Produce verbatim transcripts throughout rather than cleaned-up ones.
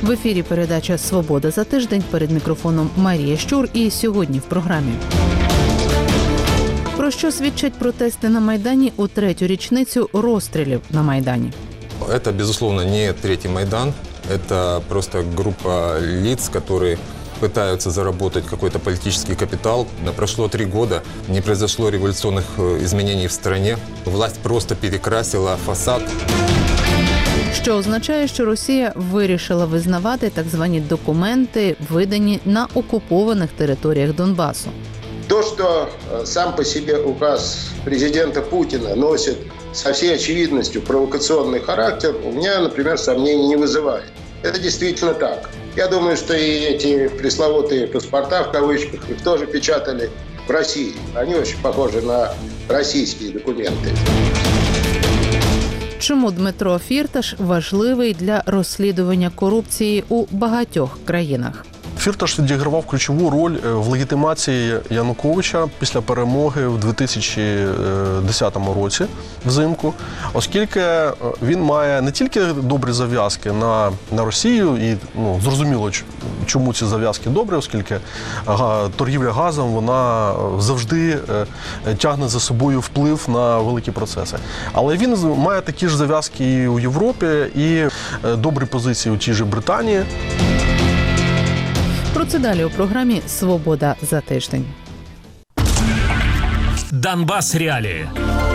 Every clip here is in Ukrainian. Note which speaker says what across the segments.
Speaker 1: В ефірі передача «Свобода за тиждень», перед мікрофоном Марія Щур, і сьогодні в програмі. Про що свідчать протести на Майдані у третю річницю розстрілів на Майдані?
Speaker 2: Это, безусловно, не третий Майдан. Это просто группа лиц, которые пытаются заработать какой-то политический капитал. Прошло три года, не произошло революционных изменений в стране. Власть просто перекрасила фасад.
Speaker 1: Що означає, що Росія вирішила визнавати так звані документи, видані на окупованих територіях Донбасу.
Speaker 3: То, что сам по себе указ президента Путина носит со всей очевидностью провокационный характер, у меня, например, сомнений не вызывает. Это действительно так. Я думаю, что и эти пресловутые паспорта, в кавычках, их тоже печатали в России. Они очень похожи на российские документы.
Speaker 1: Чому Дмитро Фірташ важливий для розслідування корупції у багатьох країнах?
Speaker 4: Фірташ відігравав ключову роль в легітимації Януковича після перемоги в дві тисячі десятому році взимку, оскільки він має не тільки добрі зав'язки на, на Росію, і ну, зрозуміло, чому ці зав'язки добрі, оскільки торгівля газом, вона завжди тягне за собою вплив на великі процеси. Але він має такі ж зав'язки і у Європі, і добрі позиції у тій же Британії.
Speaker 1: Про це далі у програмі «Свобода за тиждень».
Speaker 5: Донбасс реалии.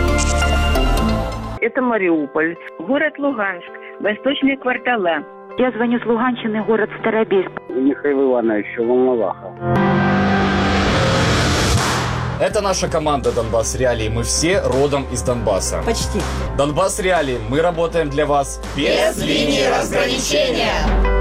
Speaker 6: Это Мариуполь, город Луганск, восточные квартала.
Speaker 7: Я звоню с Луганщины, город Старобельск.
Speaker 8: Михаил Иванович, Волноваха.
Speaker 9: Это наша команда «Донбасс Реалии». Мы все родом из Донбасса.
Speaker 7: Почти.
Speaker 9: «Донбасс Реалии». Мы работаем для вас без линии разграничения.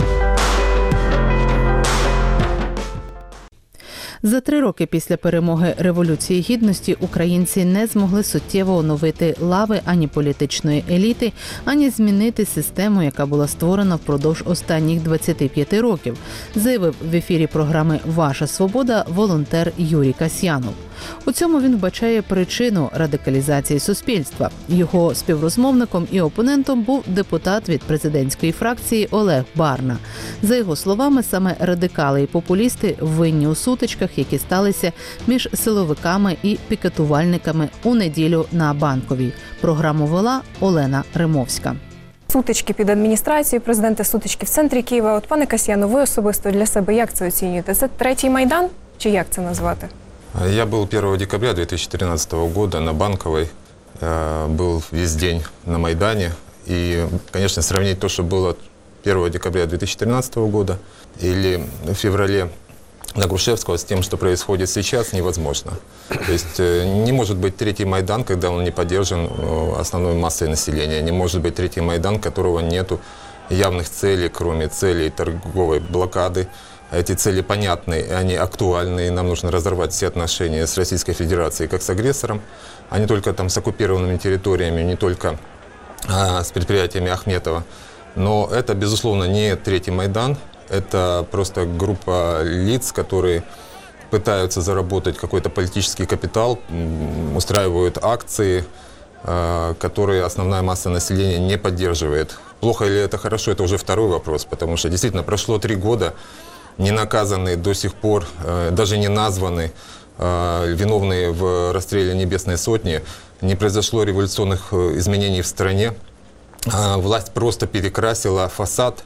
Speaker 1: За три роки після перемоги Революції Гідності українці не змогли суттєво оновити лави ані політичної еліти, ані змінити систему, яка була створена впродовж останніх двадцяти п'яти років, заявив в ефірі програми «Ваша свобода» волонтер Юрій Касьянов. У цьому він вбачає причину радикалізації суспільства. Його співрозмовником і опонентом був депутат від президентської фракції Олег Барна. За його словами, саме радикали і популісти винні у сутичках, які сталися між силовиками і пікетувальниками у неділю на Банковій. Програму вела Олена Римовська.
Speaker 10: Сутички під адміністрацією президента, сутички в центрі Києва. От, пане Касьяну, ви особисто для себе як це оцінюєте? Це третій Майдан? Чи як це назвати?
Speaker 2: Я был первого декабря две тысячи тринадцатого года на Банковой, был весь день на Майдане. И, конечно, сравнить то, что было первого декабря две тысячи тринадцатого года или в феврале на Грушевского с тем, что происходит сейчас, невозможно. То есть не может быть третий Майдан, когда он не поддержан основной массой населения. Не может быть третий Майдан, которого нету явных целей, кроме целей торговой блокады. Эти цели понятны, они актуальны, нам нужно разорвать все отношения с Российской Федерацией как с агрессором, а не только там с оккупированными территориями, не только а, с предприятиями Ахметова. Но это, безусловно, не третий Майдан, это просто группа лиц, которые пытаются заработать какой-то политический капитал, устраивают акции, а, которые основная масса населения не поддерживает. Плохо или это хорошо, это уже второй вопрос, потому что действительно прошло три года, не наказаны до сих пор, даже не названы виновные в расстреле Небесной Сотни, не произошло революционных изменений в стране. Власть просто перекрасила фасад.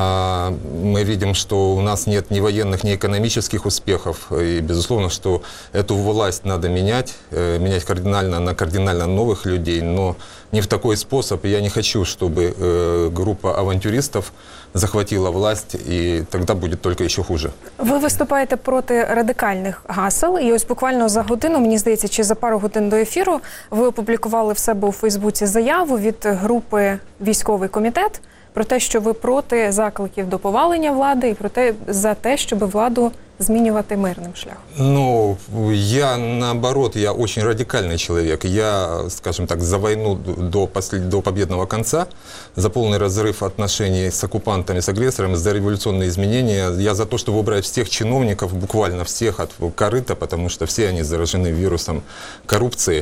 Speaker 2: Мы видим, что у нас нет ни военных, ни экономических успехов. И, безусловно, что эту власть надо менять, менять кардинально на кардинально новых людей, но не в такой способ. Я не хочу, чтобы группа авантюристов захватила власть, і тоді буде тільки ще хуже.
Speaker 10: Ви виступаєте проти радикальних гасел, і ось буквально за годину, мені здається, чи за пару годин до ефіру, ви опублікували в себе у Фейсбуці заяву від групи «Військовий комітет» про те, що ви проти закликів до повалення влади і про те, за те, щоб владу змінювати мирним шляхом.
Speaker 2: Ну, я наоборот, я очень радикальный человек. Я, скажем так, за войну до, послед... до победного конца, за полный разрыв отношений с оккупантами, с агрессорами, за революционные изменения. Я за то, чтобы убрать всех чиновников, буквально всех от корыта, потому что все они заражены вирусом коррупции.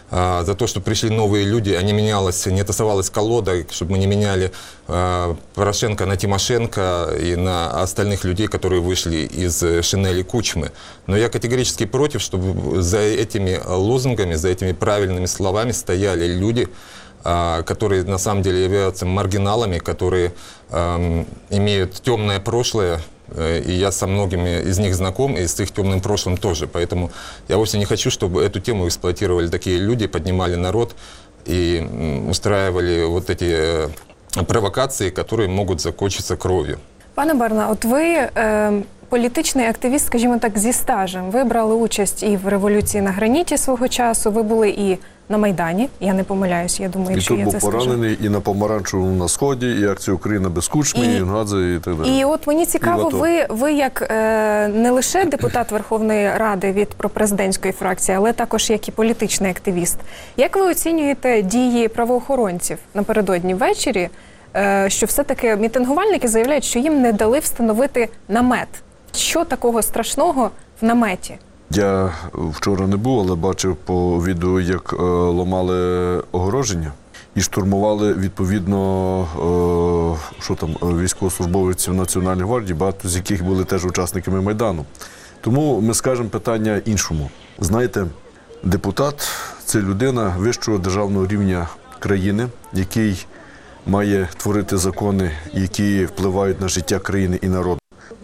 Speaker 2: за то, что пришли новые люди, а не менялась, не тасовалась колода, чтобы мы не меняли Порошенко на Тимошенко и на остальных людей, которые вышли из шинели Кучмы. Но я категорически против, чтобы за этими лозунгами, за этими правильными словами стояли люди, которые на самом деле являются маргиналами, которые э, имеют темное прошлое, э, и я со многими из них знаком, и с их темным прошлым тоже. Поэтому я вовсе не хочу, чтобы эту тему эксплуатировали такие люди, поднимали народ и э, устраивали вот эти э, провокации, которые могут закончиться кровью.
Speaker 10: Пане Барна, от ви е, політичний активіст, скажімо так, зі стажем. Ви брали участь і в революції на граніті свого часу, ви були і на Майдані, я не помиляюсь, я думаю,
Speaker 5: і
Speaker 10: що я це скажу.
Speaker 5: І тут був поранений, і на Помаранчевому на Сході, і акція «Україна без Кучми», і, і Інгадзе, і так далі.
Speaker 10: І от мені цікаво, ви, ви як е, не лише депутат Верховної Ради від пропрезидентської фракції, але також як і політичний активіст. Як ви оцінюєте дії правоохоронців напередодні ввечері, е, що все-таки мітингувальники заявляють, що їм не дали встановити намет? Що такого страшного в наметі?
Speaker 5: Я вчора не був, але бачив по відео, як е, ламали огороження і штурмували, відповідно, е, що там, військовослужбовців Національної гвардії, багато з яких були теж учасниками Майдану. Тому ми скажемо питання іншому. Знаєте, депутат – це людина вищого державного рівня країни, який має творити закони, які впливають на життя країни і народу.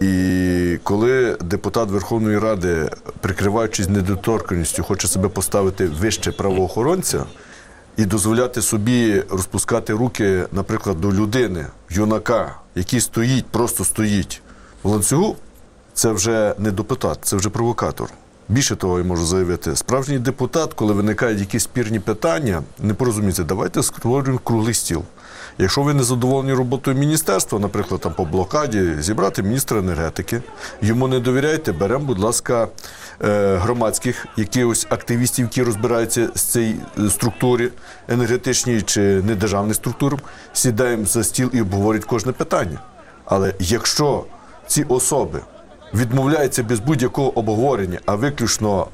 Speaker 5: І коли депутат Верховної Ради, прикриваючись недоторканністю, хоче себе поставити вище правоохоронця і дозволяти собі розпускати руки, наприклад, до людини, юнака, який стоїть, просто стоїть в ланцюгу, це вже не депутат, це вже провокатор. Більше того, я можу заявити, справжній депутат, коли виникають якісь спірні питання, не порозуміється, давайте створюємо круглий стіл. Якщо ви не задоволені роботою міністерства, наприклад, там по блокаді, зібрати міністра енергетики, йому не довіряєте, беремо, будь ласка, громадських якихось активістів, які розбираються з цієї структури енергетичній чи недержавній структури, сідаємо за стіл і обговорюють кожне питання. Але якщо ці особи відмовляються без будь-якого обговорення, а виключно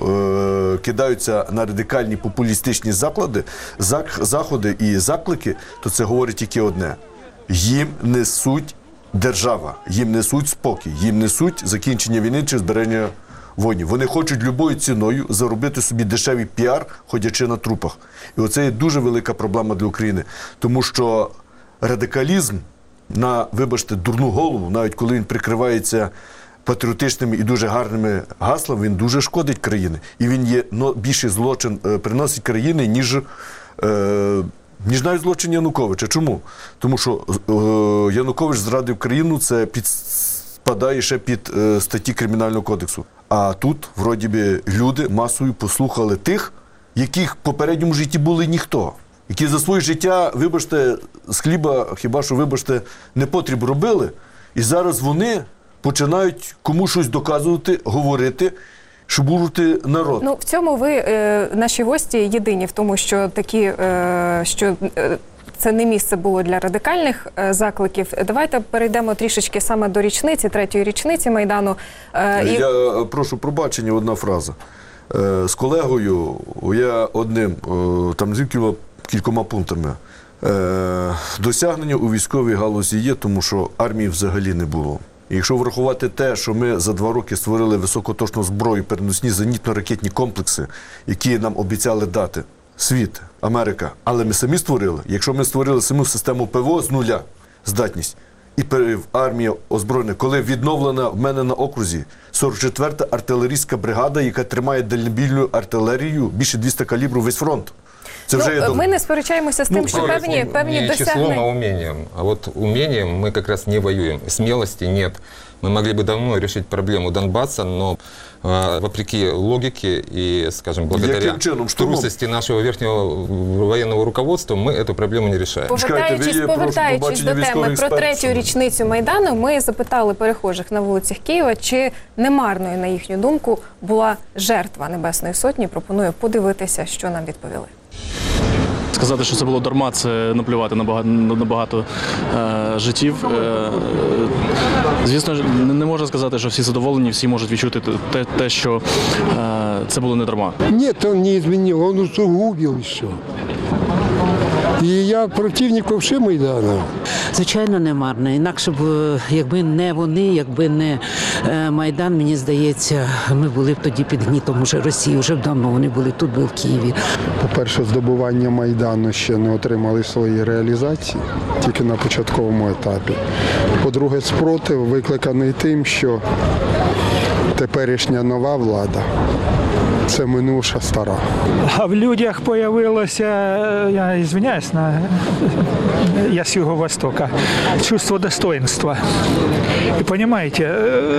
Speaker 5: е, кидаються на радикальні популістичні заклади, зак, заходи і заклики, то це говорить тільки одне. Їм несуть держава, їм несуть спокій, їм несуть закінчення війни чи збереження воїнів. Вони хочуть любою ціною заробити собі дешевий піар, ходячи на трупах. І оце є дуже велика проблема для України. Тому що радикалізм на, вибачте, дурну голову, навіть коли він прикривається патріотичними і дуже гарними гаслами, він дуже шкодить країні. І він є ну, більший злочин е, приносить країни, ніж, е, ніж навіть злочин Януковича. Чому? Тому що е, Янукович зрадив країну, це підпадає ще під е, статті Кримінального кодексу. А тут, вроді би, люди масою послухали тих, яких в попередньому житті були ніхто. Які за своє життя, вибачте, з хліба, хіба що, вибачте, непотріб робили. І зараз вони починають комусь щось доказувати, говорити, щоб бурити народ.
Speaker 10: Ну, в цьому ви, е, наші гості, єдині в тому, що такі, е, що е, це не місце було для радикальних е, закликів. Давайте перейдемо трішечки саме до річниці, третьої річниці Майдану. Е,
Speaker 5: Я і... прошу пробачення, одна фраза. Е, з колегою я одним, е, там з кількома пунктами. Е, досягнення у військовій галузі є, тому що армії взагалі не було. І якщо врахувати те, що ми за два роки створили високоточну зброю, переносні зенітно-ракетні комплекси, які нам обіцяли дати світ, Америка, але ми самі створили. Якщо ми створили саму систему ПВО з нуля, здатність, і армія озброєна, коли відновлена в мене на окрузі сорок четверта артилерійська бригада, яка тримає дальнобійну артилерію, більше двісті калібрів весь фронт.
Speaker 10: Це вже ну, ми не сперечаємося з тим, ну, що певні, певні
Speaker 2: не
Speaker 10: досягнення.
Speaker 2: Не числом, а умением. А вот умением мы как раз не воюем. Смелости нет. Мы могли бы давно решить проблему Донбасса, но э, вопреки логике и, скажем, благодаря
Speaker 5: чином,
Speaker 2: трусости нашего верхнего военного руководства, мы эту проблему не решаем.
Speaker 10: Повертаючись, повертаючись до теми про третю річницю Майдану, ми запитали перехожих на вулицях Києва, чи немарною, на їхню думку, була жертва Небесної Сотні. Пропоную подивитися, що нам відповіли.
Speaker 11: сказати, що це було дарма, це наплювати на багато, на багато е, життів. Е, звісно, не можна сказати, що всі задоволені, всі можуть відчути те, те що е, це було не дарма.
Speaker 12: Ні, він не змінив, він усугубив все. І я противник вообще Майдану.
Speaker 13: Звичайно, не марно. Інакше б, якби не вони, якби не Майдан, мені здається, ми були б тоді під гнітом уже Росії, вже б давно вони були тут, би в Києві.
Speaker 12: По-перше, здобування Майдану ще не отримали свої реалізації, тільки на початковому етапі. По-друге, спротив викликаний тим, що теперішня нова влада – це минувша стара.
Speaker 14: А в людях появилося, я извиняюсь, на, я с Юго-Востока, чувство достоинства. И понимаете,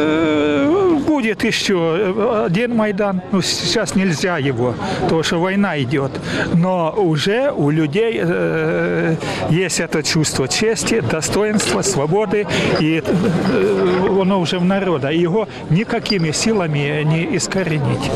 Speaker 14: будет еще один Майдан, ну сейчас нельзя его, потому что война идет, но уже у людей э, есть это чувство чести, достоинства, свободы, и э, оно уже в народа, его никакими силами не искоренить.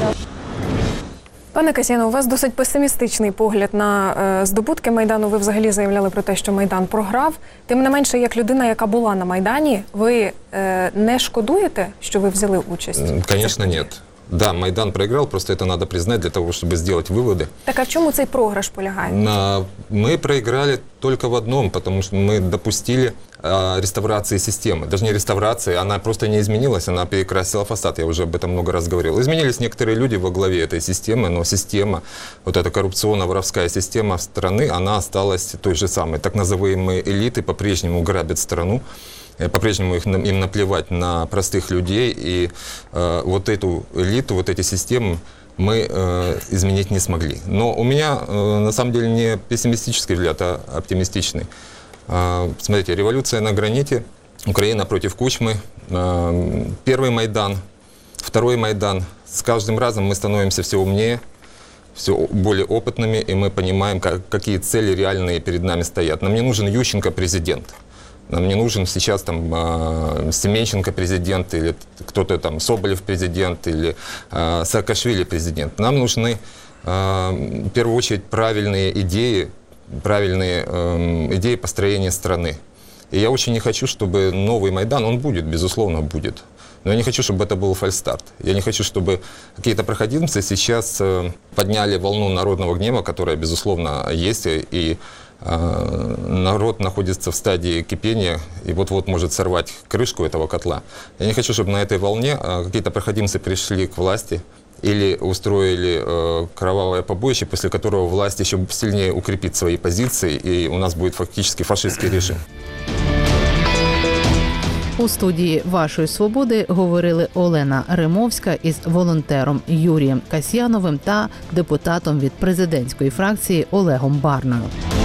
Speaker 10: Пане Касьяне, у вас досить песимістичний погляд на е, здобутки Майдану. Ви взагалі заявляли про те, що Майдан програв. Тим не менше, як людина, яка була на Майдані, ви е, не шкодуєте, що ви взяли участь?
Speaker 2: Конечно, нет. Да, Майдан проиграл, просто это надо признать для того, чтобы сделать выводы.
Speaker 10: Так а в чому цей програш полягає?
Speaker 2: На... Мы проиграли только в одном, потому что мы допустили э, реставрации системы. Даже не реставрации, она просто не изменилась, она перекрасила фасад, я уже об этом много раз говорил. Изменились некоторые люди во главе этой системы, но система, вот эта коррупционно-воровская система страны, она осталась той же самой. Так называемые элиты по-прежнему грабят страну. По-прежнему их, им наплевать на простых людей, и э, вот эту элиту, вот эти системы мы э, изменить не смогли. Но у меня э, на самом деле не пессимистический взгляд, а оптимистичный. Э, смотрите, революция на граните, Украина против Кучмы, э, первый Майдан, второй Майдан. С каждым разом мы становимся все умнее, все более опытными, и мы понимаем, как, какие цели реальные перед нами стоят. Нам не нужен Ющенко президент. Нам не нужен сейчас там э, Семенченко президент, или кто-то там Соболев президент, или э, Саакашвили президент. Нам нужны э, в первую очередь правильные идеи, правильные э, идеи построения страны. И я очень не хочу, чтобы новый Майдан, он будет, безусловно, будет. Но я не хочу, чтобы это был фальстарт. Я не хочу, чтобы какие-то проходимцы сейчас э, подняли волну народного гнева, которая, безусловно, есть, и народ находится в стадии кипения и вот-вот может сорвать крышку этого котла. Я не хочу, чтобы на этой волне какие-то проходимцы пришли к власти или устроили э, кровавое побоище, после которого власть еще сильнее укрепит свои позиции, и у нас будет фактически фашистский режим.
Speaker 1: У студії «Вашої свободи» говорили Олена Римовська із волонтером Юрієм Касьяновим та депутатом від президентської фракції Олегом Барною.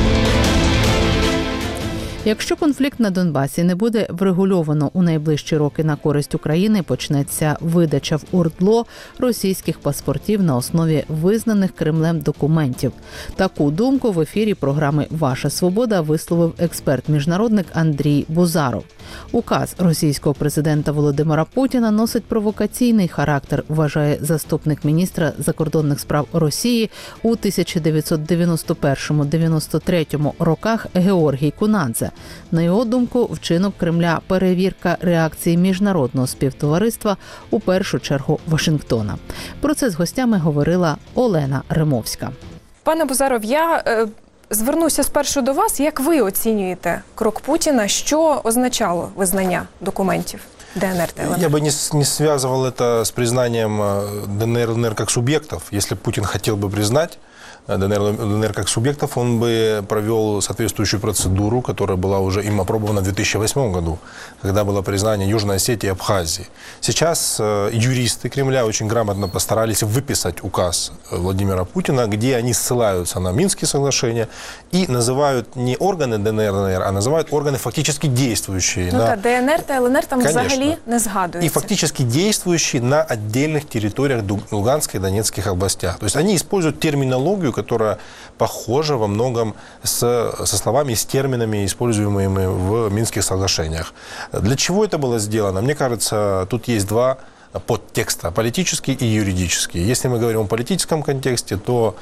Speaker 1: Якщо конфлікт на Донбасі не буде врегульовано у найближчі роки на користь України, почнеться видача в ОРДЛО російських паспортів на основі визнаних Кремлем документів. Таку думку в ефірі програми «Ваша свобода» висловив експерт-міжнародник Андрій Бузаров. Указ російського президента Володимира Путіна носить провокаційний характер, вважає заступник міністра закордонних справ Росії у тисяча дев'ятсот дев'яносто першому - дев'яносто третьому роках Георгій Кунадзе. На його думку, вчинок Кремля – перевірка реакції міжнародного співтовариства, у першу чергу Вашингтона. Про це з гостями говорила Олена Римовська.
Speaker 10: Пане Бузаров, я е, звернуся спершу до вас. Як ви оцінюєте крок Путіна? Що означало визнання документів ДНР та ЛНР?
Speaker 15: Я бы не, не связывал это с признанием ДНР и ЛНР как субъектов. Если Путин хотел бы признать ДНР, ЛНР как субъектов, он бы провел соответствующую процедуру, которая была уже им опробована в две тысячи восьмом году, когда было признание Южной Осетии и Абхазии. Сейчас э, юристы Кремля очень грамотно постарались выписать указ Владимира Путина, где они ссылаются на Минские соглашения и называют не органы ДНР, ЛНР, а называют органы фактически действующие.
Speaker 10: Ну,
Speaker 15: на...
Speaker 10: та ДНР та ЛНР там
Speaker 15: Конечно.
Speaker 10: взагалі не згадуються.
Speaker 15: И фактически действующие на отдельных территориях Луганской и Донецких областях. То есть они используют терминологию, которая похожа во многом с, со словами и с терминами, используемыми в Минских соглашениях. Для чего это было сделано? Мне кажется, тут есть два подтекста – политический и юридический. Если мы говорим о политическом контексте, то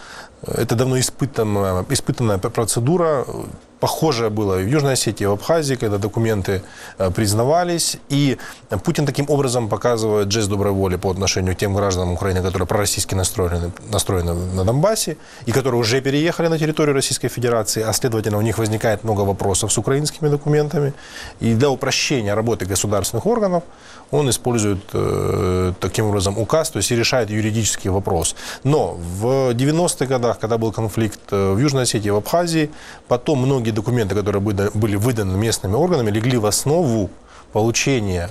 Speaker 15: Это давно испытанная, испытанная процедура. Похожее было и в Южной Осетии, и в Абхазии, когда документы признавались. И Путин таким образом показывает жест доброй воли по отношению к тем гражданам Украины, которые пророссийски настроены, настроены на Донбассе, и которые уже переехали на территорию Российской Федерации, а следовательно у них возникает много вопросов с украинскими документами. И для упрощения работы государственных органов он использует э, таким образом указ, то есть и решает юридический вопрос. Но в девяностых годах, когда был конфликт в Южной Осетии и в Абхазии, потом многие документы, которые были выданы местными органами, легли в основу получения,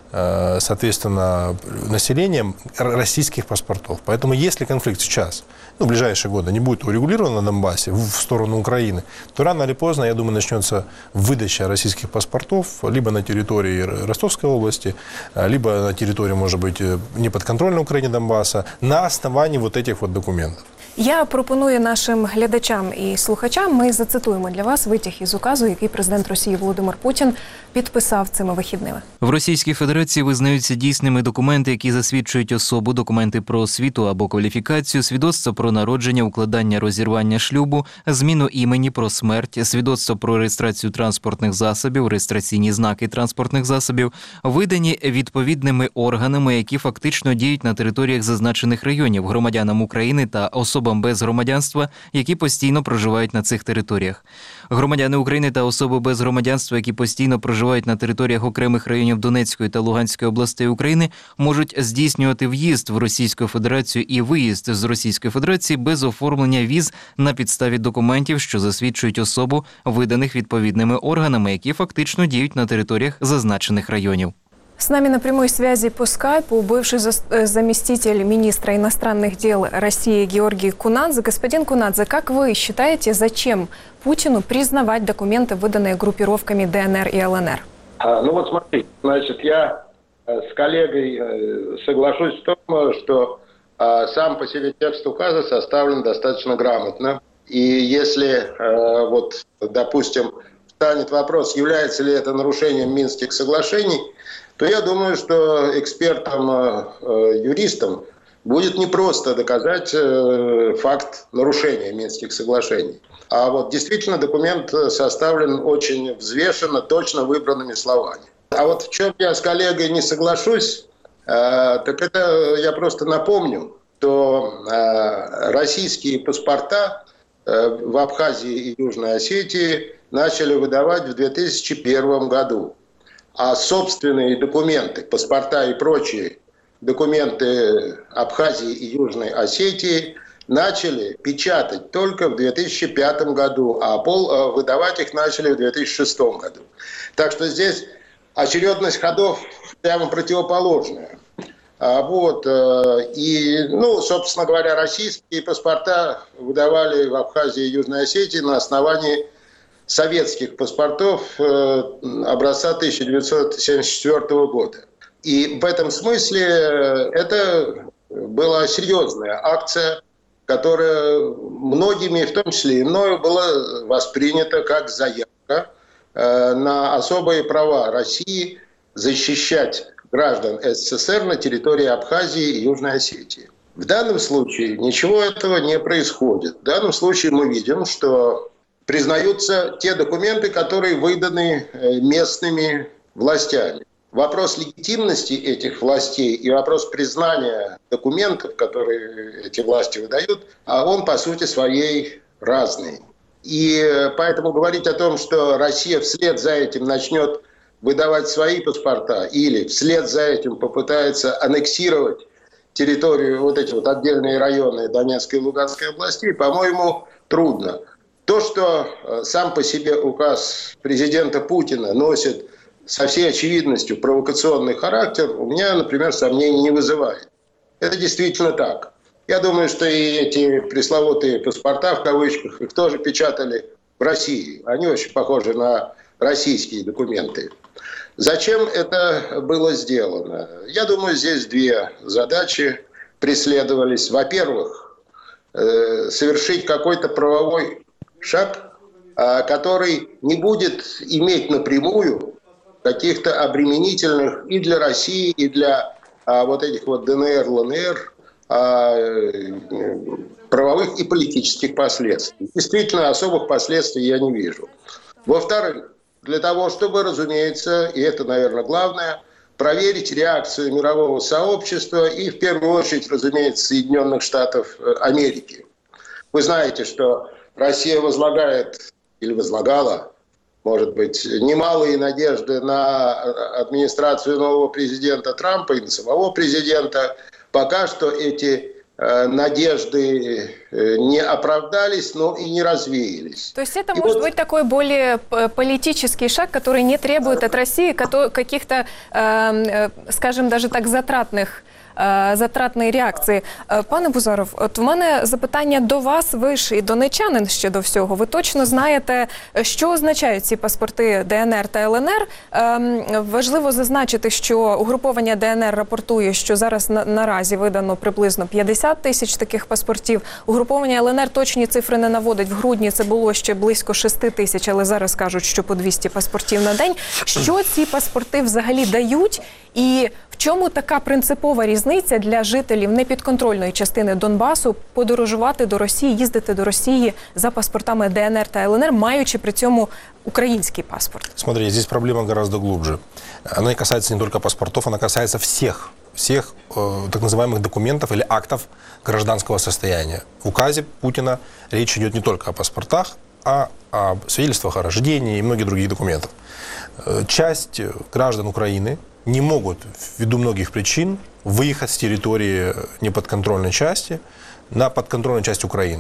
Speaker 15: соответственно, населением российских паспортов. Поэтому если конфликт сейчас, ну, в ближайшие годы не будет урегулирован на Донбассе в сторону Украины, то рано или поздно, я думаю, начнется выдача российских паспортов либо на территории Ростовской области, либо на территории, может быть, неподконтрольной Украине Донбасса на основании вот этих вот документов.
Speaker 10: Я пропоную нашим глядачам і слухачам, ми зацитуємо для вас витяг із указу, який президент Росії Володимир Путін підписав цими вихідними.
Speaker 16: В Російській Федерації визнаються дійсними документи, які засвідчують особу, документи про освіту або кваліфікацію, свідоцтво про народження, укладання, розірвання шлюбу, зміну імені, про смерть, свідоцтво про реєстрацію транспортних засобів, реєстраційні знаки транспортних засобів, видані відповідними органами, які фактично діють на територіях зазначених районів, громадянам України та особам без громадянства, які постійно проживають на цих територіях. Громадяни України та особи без громадянства, які постійно проживають на територіях окремих районів Донецької та Луганської областей України, можуть здійснювати в'їзд в Російську Федерацію і виїзд з Російської Федерації без оформлення віз на підставі документів, що засвідчують особу, виданих відповідними органами, які фактично діють на територіях зазначених районів.
Speaker 10: С нами на прямой связи по скайпу бывший заместитель министра иностранных дел России Георгий Кунадзе. Господин Кунадзе, как вы считаете, зачем Путину признавать документы, выданные группировками ДНР и ЛНР?
Speaker 3: А, ну вот смотрите, значит, я с коллегой соглашусь в том, что а, сам по себе текст указа составлен достаточно грамотно. И если, а, вот, допустим, встанет вопрос, является ли это нарушением Минских соглашений, то я думаю, что экспертам-юристам будет непросто доказать факт нарушения Минских соглашений. А вот действительно документ составлен очень взвешенно, точно выбранными словами. А вот в чем я с коллегой не соглашусь, так это я просто напомню, что российские паспорта в Абхазии и Южной Осетии начали выдавать в две тысячи первом году. А собственные документы, паспорта и прочие документы Абхазии и Южной Осетии начали печатать только в две тысячи пятом году, а пол, выдавать их начали в две тысячи шестом году. Так что здесь очередность ходов прямо противоположная. А вот, и, ну, собственно говоря, российские паспорта выдавали в Абхазии и Южной Осетии на основании советских паспортов образца тысяча девятьсот семьдесят четвёртого года. И в этом смысле это была серьезная акция, которая многими, в том числе и мною, была воспринята как заявка на особые права России защищать граждан СССР на территории Абхазии и Южной Осетии. В данном случае ничего этого не происходит. В данном случае мы видим, что признаются те документы, которые выданы местными властями. Вопрос легитимности этих властей и вопрос признания документов, которые эти власти выдают, он по сути своей разный. И поэтому говорить о том, что Россия вслед за этим начнет выдавать свои паспорта или вслед за этим попытается аннексировать территорию, вот эти вот отдельные районы Донецкой и Луганской областей, по-моему, трудно. То, что сам по себе указ президента Путина носит со всей очевидностью провокационный характер, у меня, например, сомнений не вызывает. Это действительно так. Я думаю, что и эти пресловутые паспорта, в кавычках, их тоже печатали в России. Они очень похожи на российские документы. Зачем это было сделано? Я думаю, здесь две задачи преследовались. Во-первых, совершить какой-то правовой шаг, который не будет иметь напрямую каких-то обременительных и для России, и для вот этих вот ДНР, ЛНР правовых и политических последствий. Действительно, особых последствий я не вижу. Во-вторых, для того, чтобы, разумеется, и это, наверное, главное, проверить реакцию мирового сообщества и, в первую очередь, разумеется, Соединенных Штатов Америки. Вы знаете, что Россия возлагает или возлагала, может быть, немалые надежды на администрацию нового президента Трампа и на самого президента. Пока что эти э, надежды э, не оправдались, но и не развеялись.
Speaker 10: То есть это
Speaker 3: и
Speaker 10: может
Speaker 3: вот...
Speaker 10: быть такой более политический шаг, который не требует от России каких-то, э, скажем, даже так затратних затратної реакції. Пане Бузаров, от в мене запитання до вас, ви ж і донечанин ще до всього. Ви точно знаєте, що означають ці паспорти ДНР та ЛНР. Важливо зазначити, що угруповання ДНР рапортує, що зараз на, наразі видано приблизно п'ятдесят тисяч таких паспортів. Угруповання ЛНР точні цифри не наводить. В грудні це було ще близько шести тисяч, але зараз кажуть, що по двісті паспортів на день. Що ці паспорти взагалі дають? І в чому така принципова різниця для жителів непідконтрольної частини Донбасу подорожувати до Росії, їздити до Росії за паспортами ДНР та ЛНР, маючи при цьому украинский паспорт?
Speaker 15: Смотри, здесь проблема гораздо глубже. Она не касается не только паспортов, она касается всех, всех э, так называемых документов или актов гражданского состояния. В указе Путина речь идет не только о паспортах, а о свидетельствах о рождении и многих других документов. Часть граждан Украины не могут, ввиду многих причин, выехать с территории неподконтрольной части на подконтрольную часть Украины.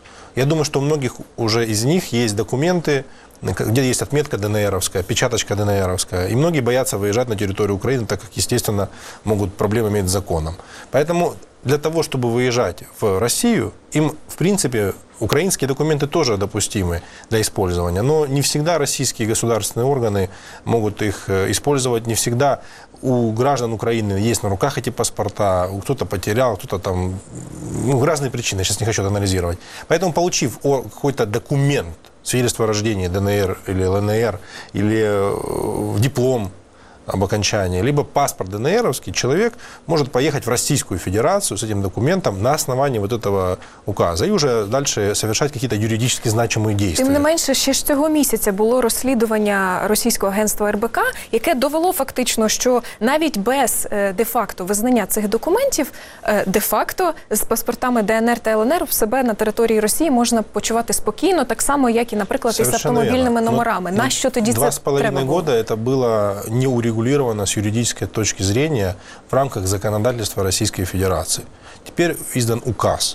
Speaker 15: Я думаю, что у многих уже из них есть документы, где есть отметка ДНРовская, печаточка ДНРовская, и многие боятся выезжать на территорию Украины, так как, естественно, могут проблемы иметь с законом. Поэтому для того, чтобы выезжать в Россию, им, в принципе, украинские документы тоже допустимы для использования, но не всегда российские государственные органы могут их использовать, не всегда у граждан Украины есть на руках эти паспорта, кто-то потерял, кто-то там, ну, разные причины, я сейчас не хочу это анализировать. Поэтому, получив какой-то документ, свидетельство о рождении ДНР или ЛНР, или диплом об окончании, либо паспорт ДНРовский, человек может поехать в Российскую Федерацию с этим документом на основании вот этого указа и уже дальше совершать какие-то юридически значимые действия.
Speaker 10: Тим не менше, ще ж цього місяця було розслідування російського агентства РБК, яке довело фактично, що навіть без де-факто визнання цих документів, де-факто з паспортами ДНР та ЛНР в себе на території Росії можна почувати спокійно, так само, як і, наприклад, із автомобільними номерами. На що тоді це треба було?
Speaker 15: Два з половиною года це було не урегулировано с юридической точки зрения в рамках законодательства Российской Федерации. Теперь издан указ,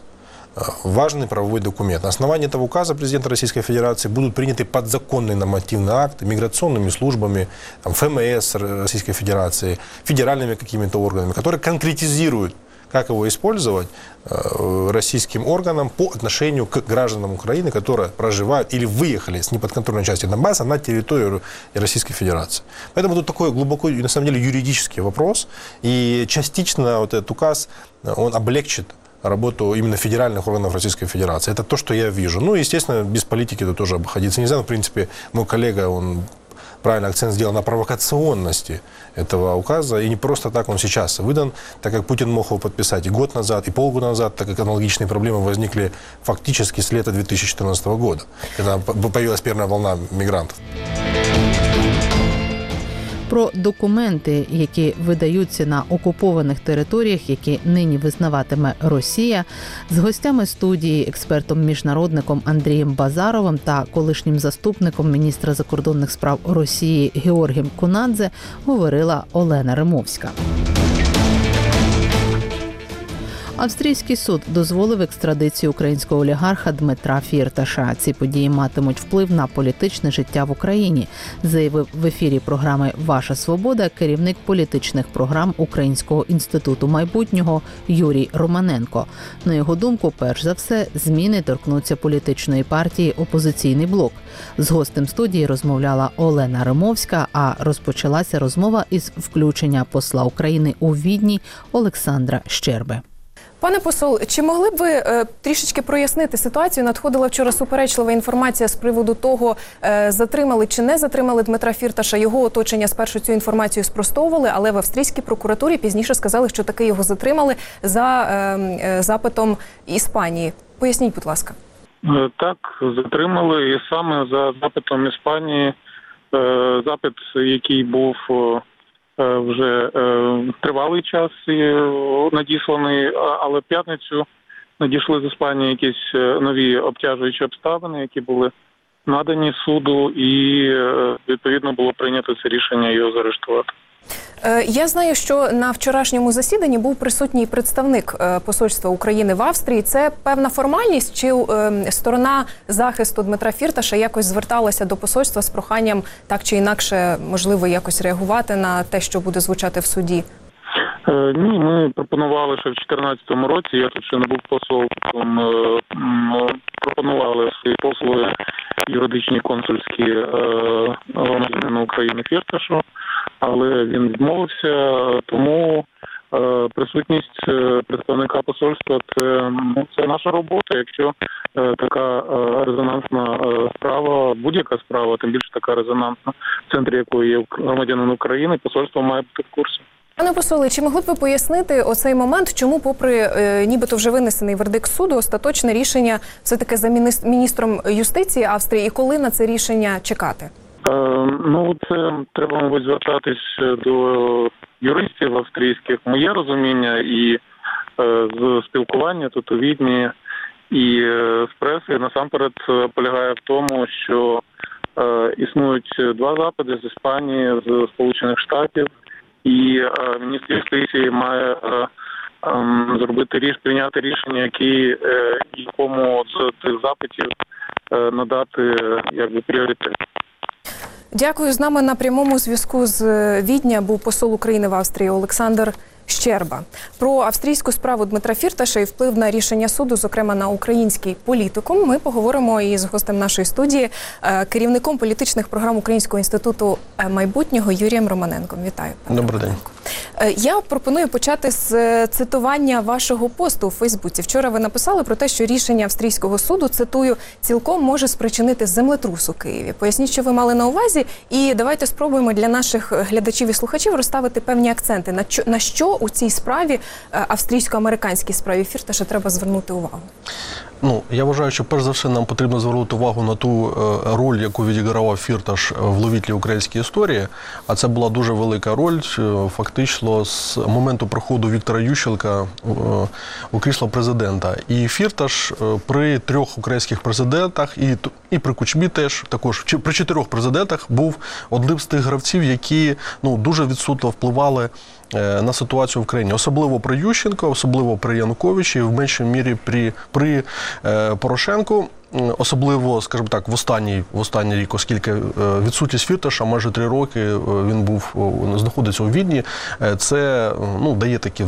Speaker 15: важный правовой документ. На основании этого указа президента Российской Федерации будут приняты подзаконные нормативные акты миграционными службами, там, ФМС Российской Федерации, федеральными какими-то органами, которые конкретизируют, как его использовать э, российским органам по отношению к гражданам Украины, которые проживают или выехали с неподконтрольной части Донбасса на территорию Российской Федерации. Поэтому тут такой глубоко, на самом деле, юридический вопрос. И частично вот этот указ, он облегчит работу именно федеральных органов Российской Федерации. Это то, что я вижу. Ну, естественно, без политики это тоже обходиться нельзя. Но, в принципе, мой коллега, он правильно акцент сделал на провокационности этого указа. И не просто так он сейчас выдан, так как Путин мог его подписать и год назад, и полгода назад, так как аналогичные проблемы возникли фактически с лета две тысячи четырнадцатого года, когда появилась первая волна мигрантов.
Speaker 1: Про документи, які видаються на окупованих територіях, які нині визнаватиме Росія, з гостями студії, експертом-міжнародником Андрієм Базаровим та колишнім заступником міністра закордонних справ Росії Георгієм Кунадзе говорила Олена Римовська. Австрійський суд дозволив екстрадицію українського олігарха Дмитра Фірташа. Ці події матимуть вплив на політичне життя в Україні, заявив в ефірі програми «Ваша свобода» керівник політичних програм Українського інституту майбутнього Юрій Романенко. На його думку, перш за все, зміни торкнуться політичної партії «Опозиційний блок». З гостем студії розмовляла Олена Римовська, а розпочалася розмова із включення посла України у Відні Олександра Щерби.
Speaker 10: Пане посол, чи могли б ви е, трішечки прояснити ситуацію? Надходила вчора суперечлива інформація з приводу того, е, затримали чи не затримали Дмитра Фірташа. Його оточення спершу цю інформацію спростовували, але в австрійській прокуратурі пізніше сказали, що таки його затримали за е, е, запитом Іспанії. Поясніть, будь ласка.
Speaker 17: Так, затримали, і саме за запитом Іспанії, запит, який був вже тривалий час надісланий, але в п'ятницю надійшли з Іспанії якісь нові обтяжуючі обставини, які були надані суду, і відповідно було прийнято це рішення його заарештувати.
Speaker 10: Я знаю, що на вчорашньому засіданні був присутній представник посольства України в Австрії. Це певна формальність, чи сторона захисту Дмитра Фірташа якось зверталася до посольства з проханням так чи інакше, можливо, якось реагувати на те, що буде звучати в суді?
Speaker 17: Ні, ми пропонували ще в дві тисячі чотирнадцятому році, я тут ще не був посолом, пропонували свої послуги юридичні, консульські громадянину України Фірташу, але він відмовився, тому присутність представника посольства – це, ну, це наша робота. Якщо така резонансна справа, будь-яка справа, тим більше така резонансна, в центрі якої є громадянин України, посольство має бути в курсі.
Speaker 10: Пане посоле, чи могли б ви пояснити оцей момент, чому, попри е, нібито вже винесений вердикт суду, остаточне рішення все-таки за міністром юстиції Австрії, і коли на це рішення чекати?
Speaker 17: Е, ну, це треба, мабуть, звертатись до юристів австрійських. Моє розуміння і е, з спілкування тут у Відні і е, з преси насамперед полягає в тому, що е, існують два запити з Іспанії, з Сполучених Штатів, і е, міністр юстиції має е, е, зробити ріш, прийняти рішення, які е, якому з цих запитів е, надати е, якби пріоритет.
Speaker 10: Дякую. З нами на прямому зв'язку з Відня був посол України в Австрії Олександр Щерба. Про австрійську справу Дмитра Фірташа і вплив на рішення суду, зокрема на український політикум, ми поговоримо із гостем нашої студії, керівником політичних програм Українського інституту майбутнього Юрієм Романенком. Вітаю.
Speaker 4: Добрий день.
Speaker 10: Я пропоную почати з цитування вашого посту у Фейсбуці. Вчора ви написали про те, що рішення австрійського суду, цитую, цілком може спричинити землетрус у Києві. Поясніть, що ви мали на увазі, і давайте спробуємо для наших глядачів і слухачів розставити певні акценти. На що, на що у цій справі, австрійсько-американській справі Фірташа, треба звернути увагу?
Speaker 4: Ну, я вважаю, що перш за все нам потрібно звернути увагу на ту роль, яку відігравав Фірташ в ловітлі української історії, а це була дуже велика роль, фактично, з моменту приходу Віктора Ющенка у крісло президента. І Фірташ при трьох українських президентах, і, і при Кучмі теж, також при чотирьох президентах був одним з тих гравців, які, ну, дуже відсутно впливали на ситуацію в країні. Особливо при Ющенко, особливо при Януковичі, в меншій мірі при, при е, Порошенку. Особливо, скажімо так, в останній, в останній рік, оскільки відсутність Фірташа, майже три роки він був, знаходиться у Відні, це, ну, дає такі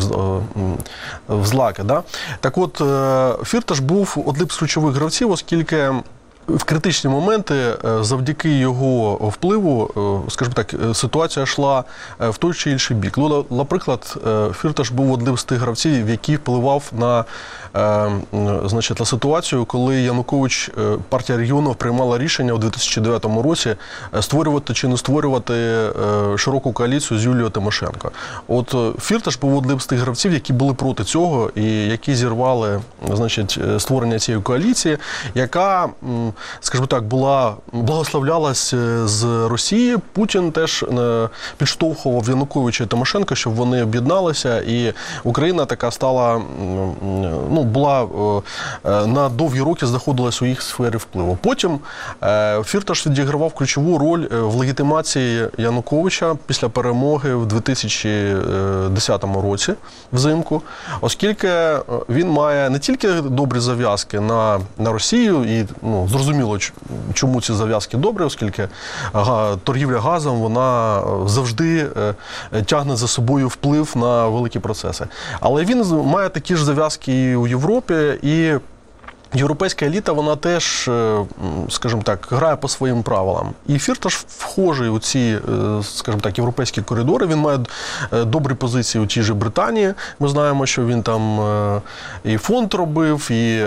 Speaker 4: взлаки. Да? Так от, Фірташ був одним з ключових гравців, оскільки в критичні моменти завдяки його впливу, скажімо так, ситуація йшла в той чи інший бік. Ну, наприклад, Фірташ був одним з тих гравців, який впливав на, значить, на ситуацію, коли Янукович, партія регіонів, приймала рішення у дві тисячі дев'ятому році створювати чи не створювати широку коаліцію з Юлією Тимошенко. От Фірташ був одним з тих гравців, які були проти цього і які зірвали, значить, створення цієї коаліції, яка, скажімо так, була, благословлялась з Росії. Путін теж підштовхував Януковича і Тимошенко, щоб вони об'єдналися, і Україна така стала, ну, була на довгі роки знаходилась у їх сфері впливу. Потім Фірташ відігравав ключову роль в легітимації Януковича після перемоги в дві тисячі десятому році взимку, оскільки він має не тільки добрі зав'язки на, на Росію, і, ну, зрозуміло, чому ці зав'язки добрі, оскільки торгівля газом, вона завжди тягне за собою вплив на великі процеси. Але він має такі ж зав'язки і у Європі, і європейська еліта, вона теж, скажімо так, грає по своїм правилам. І Фірташ вхожий у ці, скажімо так, європейські коридори. Він має добрі позиції у тій же Британії. Ми знаємо, що він там і фонд робив, і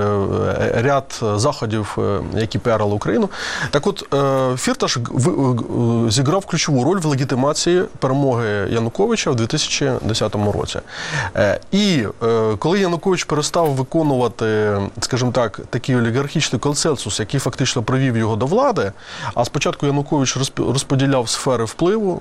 Speaker 4: ряд заходів, які піарили Україну. Так от, Фірташ зіграв ключову роль в легітимації перемоги Януковича в дві тисячі десятому році. І коли Янукович перестав виконувати, скажімо скажімо так, такий олігархічний консенсус, який фактично привів його до влади. А спочатку Янукович розподіляв сфери впливу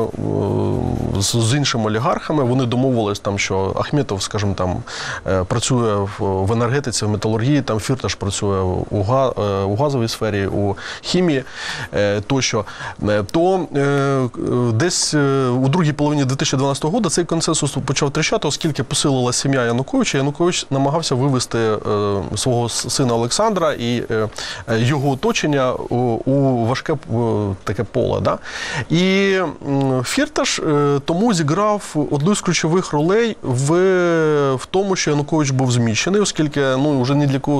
Speaker 4: з іншими олігархами. Вони домовились там, що Ахметов, скажімо, там працює в енергетиці, в металургії, там Фірташ працює у газовій сфері, у хімії тощо. То десь у другій половині дві тисячі дванадцятого року цей консенсус почав тріщати, оскільки посилила сім'я Януковича. Янукович намагався вивести свого сина Олександра і його оточення у важке таке поле. Да? І Фірташ тому зіграв одну з ключових ролей в, в тому, що Янукович був зміщений, оскільки ну, вже ні для кого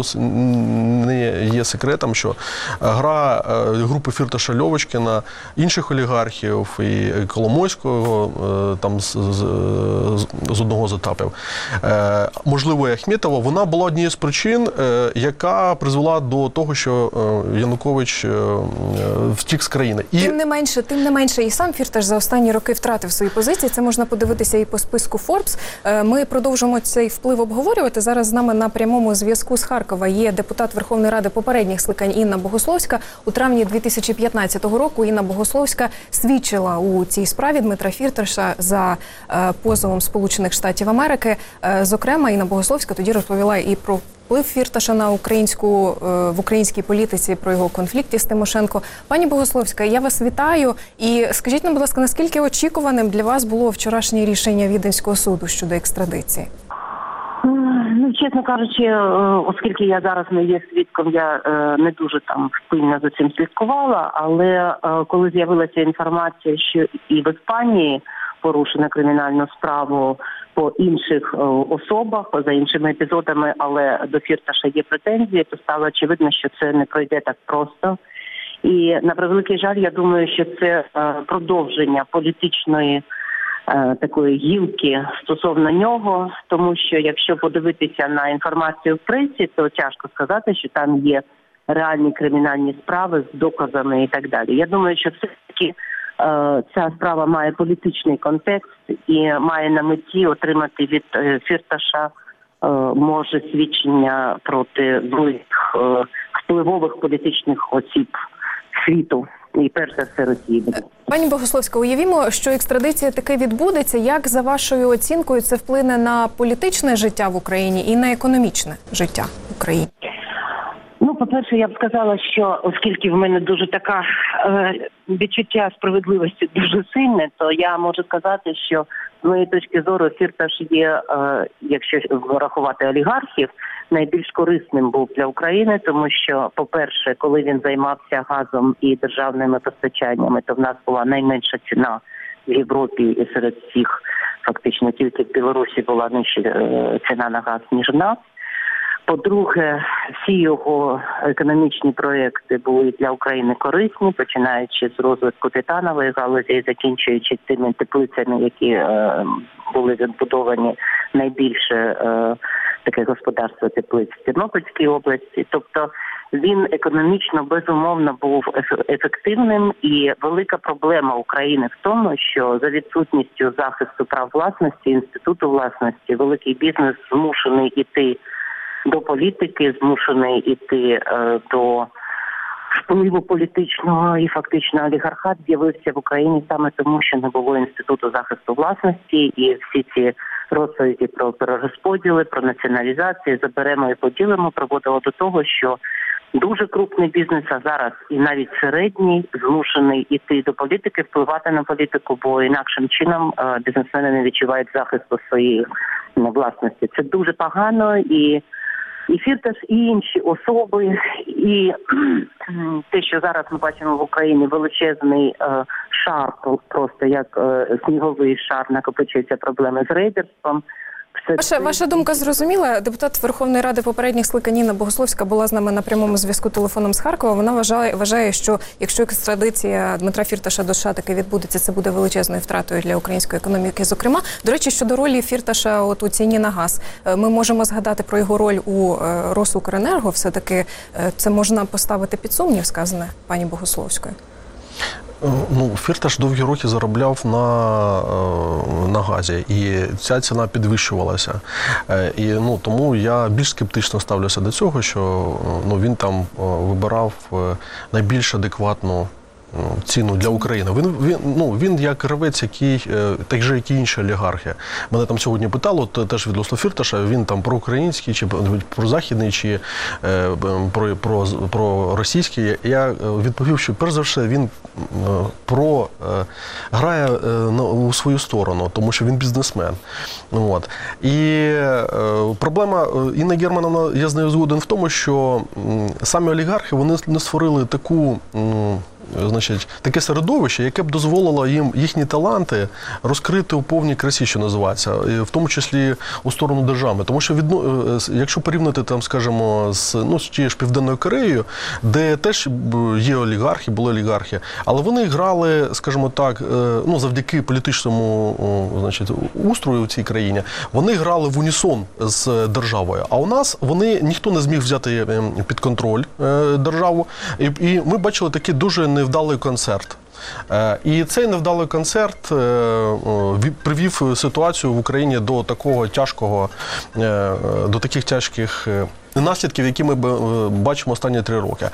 Speaker 4: не є секретом, що гра групи Фірташа-Льовочкіна, інших олігархів і Коломойського там з, з, з одного з етапів, можливо, і Ахметова, вона була однією з причин, яка призвела до того, що Янукович втік з країни. І...
Speaker 10: Тим не менше, тим не менше, і сам Фірташ за останні роки втратив свої позиції. Це можна подивитися і по списку Forbes. Ми продовжимо цей вплив обговорювати. Зараз з нами на прямому зв'язку з Харкова є депутат Верховної Ради попередніх скликань Інна Богословська. У травні дві тисячі п'ятнадцятого року Інна Богословська свідчила у цій справі Дмитра Фірташа за позовом Сполучених Штатів Америки. Зокрема, Інна Богословська тоді розповіла і про вплив Фірташа на українську, в українській політиці, про його конфлікти з Тимошенко. Пані Богословська, я вас вітаю. І скажіть нам, будь ласка, наскільки очікуваним для вас було вчорашнє рішення Віденського суду щодо екстрадиції?
Speaker 18: Ну, чесно кажучи, оскільки я зараз не є свідком, я не дуже там пильно за цим слідкувала, але коли з'явилася інформація, що і в Іспанії порушено кримінальну справу по інших особах, за іншими епізодами, але до Фірташа є претензії, то стало очевидно, що це не пройде так просто. І, на превеликий жаль, я думаю, що це продовження політичної такої гілки стосовно нього, тому що якщо подивитися на інформацію в пресі, то тяжко сказати, що там є реальні кримінальні справи з доказами і так далі. Я думаю, що все-таки ця справа має політичний контекст і має на меті отримати від Фірташа, може, свідчення проти двох впливових політичних осіб світу. І перш за все Росії.
Speaker 10: Пані Богословська, уявімо, що екстрадиція таки відбудеться. Як, за вашою оцінкою, це вплине на політичне життя в Україні і на економічне життя в Україні?
Speaker 18: Ну, по-перше, я б сказала, що оскільки в мене дуже така е, відчуття справедливості дуже сильне, то я можу сказати, що з моєї точки зору Фірташ є, е, якщо врахувати олігархів, найбільш корисним був для України, тому що, по-перше, коли він займався газом і державними постачаннями, то в нас була найменша ціна в Європі і серед всіх, фактично тільки в Білорусі була нижча е, ціна на газ, ніж в нас. По-друге, всі його економічні проекти були для України корисні, починаючи з розвитку титанової галузі і закінчуючи тими теплицями, які е, були відбудовані найбільше е, таке господарство теплиць в Тернопільській області. Тобто він економічно, безумовно, був ефективним, і велика проблема України в тому, що за відсутністю захисту прав власності, інституту власності, великий бізнес змушений іти до політики, змушений іти е, до впливу політичного, і фактично олігархат з'явився в Україні саме тому, що не було інституту захисту власності, і всі ці розповіді про перерозподіли, про націоналізацію, заберемо і поділимо, приводило до того, що дуже крупний бізнес, а зараз і навіть середній, змушений іти до політики, впливати на політику, бо інакшим чином е, бізнесмени не відчувають захисту своєї власності. Це дуже погано, і І Фірташ, і інші особи, і те, що зараз ми бачимо в Україні, величезний е, шар, просто як е, сніговий шар, накопичуються проблеми з рейдерством.
Speaker 10: Ваша, ваша думка зрозуміла. Депутат Верховної Ради попередніх скликань Інна Богословська була з нами на прямому зв'язку телефоном з Харкова. Вона вважає, вважає, що якщо екстрадиція Дмитра Фірташа до США таки відбудеться, це буде величезною втратою для української економіки. Зокрема, до речі, щодо ролі Фірташа от у ціні на газ, ми можемо згадати про його роль у Росукренерго. Все-таки це можна поставити під сумнів, сказане пані Богословською.
Speaker 4: Ну, Фірташ довгі роки заробляв на, на газі, і ця ціна підвищувалася. І, ну, тому я більш скептично ставлюся до цього, що ну, він там вибирав найбільш адекватну ціну для України. Він, він, ну, він як гравець, який, так же, як і інші олігархи. Мене там сьогодні питало, теж відносно Фірташа, він там проукраїнський, чи прозахідний, чи е, про, про, про російський. Я відповів, що перш за все він про, е, грає е, на, у свою сторону, тому що він бізнесмен. От. І е, проблема Інна Германовна, я з нею згоден в тому, що м, самі олігархи, вони не створили таку м, значить, таке середовище, яке б дозволило їм їхні таланти розкрити у повній красі, що називається, в тому числі у сторону держави. Тому що, відно, якщо порівняти, там, скажімо, з, ну, з тією ж Південною Кореєю, де теж є олігархи, були олігархи, але вони грали, скажімо так, ну, завдяки політичному, значить, устрою в цій країні, вони грали в унісон з державою. А у нас вони, ніхто не зміг взяти під контроль державу. І, і ми бачили такий дуже невдалий концерт. І цей невдалий концерт привів ситуацію в Україні до такого тяжкого, до таких тяжких наслідків, які ми бачимо останні три роки.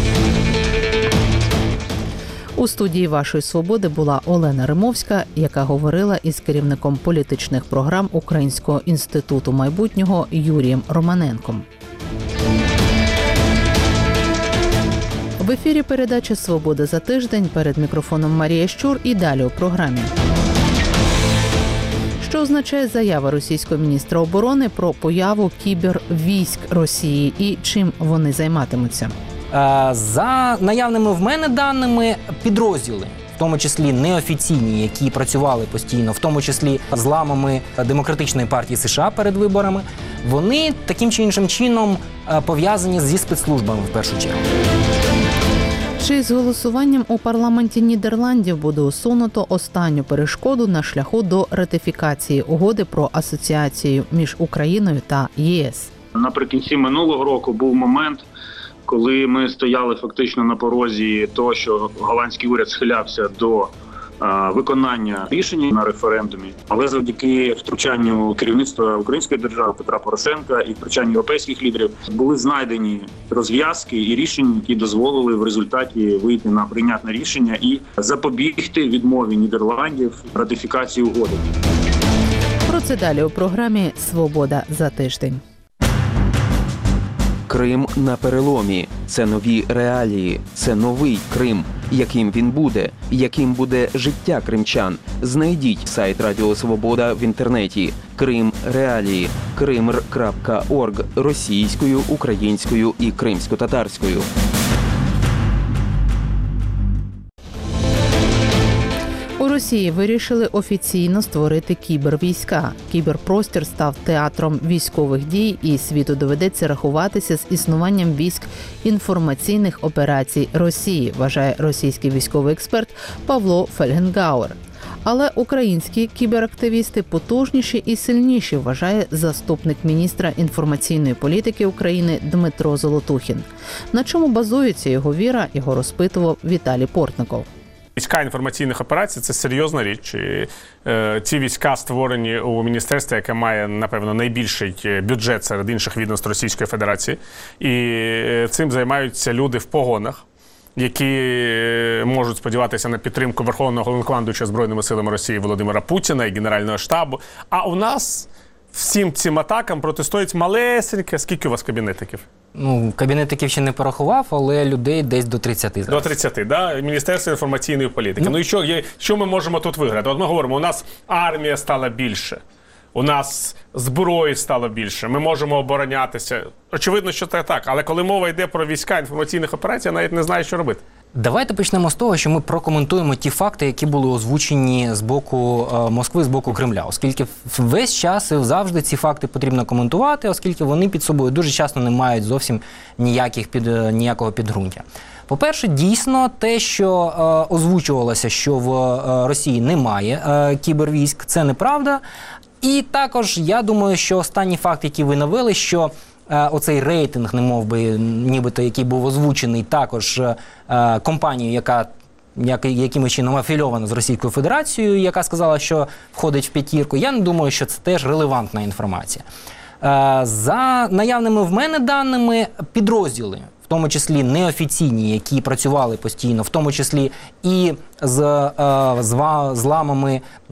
Speaker 1: У студії «Вашої свободи» була Олена Римовська, яка говорила із керівником політичних програм Українського інституту майбутнього Юрієм Романенком. В ефірі передача «Свобода за тиждень». Перед мікрофоном Марія Щур і далі у програмі. Що означає заява російського міністра оборони про появу кібервійськ Росії і чим вони займатимуться?
Speaker 19: За наявними в мене даними, підрозділи, в тому числі неофіційні, які працювали постійно, в тому числі з ламами Демократичної партії США перед виборами, вони таким чи іншим чином пов'язані зі спецслужбами в першу чергу.
Speaker 1: Чи з голосуванням у парламенті Нідерландів буде усунуто останню перешкоду на шляху до ратифікації угоди про асоціацію між Україною та ЄС?
Speaker 20: Наприкінці минулого року був момент, коли ми стояли фактично на порозі того, що голландський уряд схилявся до а, виконання рішення на референдумі. Але завдяки втручанню керівництва української держави Петра Порошенка і втручанню європейських лідерів були знайдені розв'язки і рішення, які дозволили в результаті вийти на прийнятне рішення і запобігти відмові Нідерландів ратифікації угоди.
Speaker 1: Про це далі у програмі «Свобода за тиждень».
Speaker 21: Крим на переломі. Це нові реалії. Це новий Крим. Яким він буде? Яким буде життя кримчан? Знайдіть сайт Радіо Свобода в інтернеті. Крим реалії. кримр крапка орг російською, українською і кримсько-татарською.
Speaker 1: У Росії вирішили офіційно створити кібервійська. Кіберпростір став театром військових дій, і світу доведеться рахуватися з існуванням військ інформаційних операцій Росії, вважає російський військовий експерт Павло Фельгенгауер. Але українські кіберактивісти потужніші і сильніші, вважає заступник міністра інформаційної політики України Дмитро Золотухін. На чому базується його віра, його розпитував Віталій Портников.
Speaker 22: Війська інформаційних операцій – це серйозна річ. І, е, ці війська створені у міністерстві, яке має, напевно, найбільший бюджет серед інших відомств Російської Федерації. І цим займаються люди в погонах, які можуть сподіватися на підтримку Верховного Головнокомандуюча Збройними силами Росії Володимира Путіна і Генерального штабу. А у нас всім цим атакам протистоїть малесеньке. Скільки у вас кабінетиків?
Speaker 19: Ну, кабінетиків ще не порахував, але людей десь до тридцяти зараз.
Speaker 22: До тридцяти, да? Міністерство інформаційної політики. Ну, ну і що, є, що ми можемо тут виграти? От ми говоримо, у нас армія стала більше, у нас зброї стало більше, ми можемо оборонятися. Очевидно, що це так, але коли мова йде про війська інформаційних операцій, я навіть не знаю, що робити.
Speaker 19: Давайте почнемо з того, що ми прокоментуємо ті факти, які були озвучені з боку е, Москви, з боку Кремля. Оскільки весь час і завжди ці факти потрібно коментувати, оскільки вони під собою дуже часто не мають зовсім ніяких під, ніякого підґрунтя. По-перше, дійсно те, що е, озвучувалося, що в е, Росії немає е, кібервійськ, це неправда. І також, я думаю, що останній факт, який ви навели, що е, оцей рейтинг, немов би, нібито, який був озвучений також е, компанією, яка як, якимось чином афільована з Російською Федерацією, яка сказала, що входить в п'ятірку. Я не думаю, що це теж релевантна інформація. За наявними в мене даними, підрозділи, в тому числі неофіційні, які працювали постійно, в тому числі і з е, зламами е,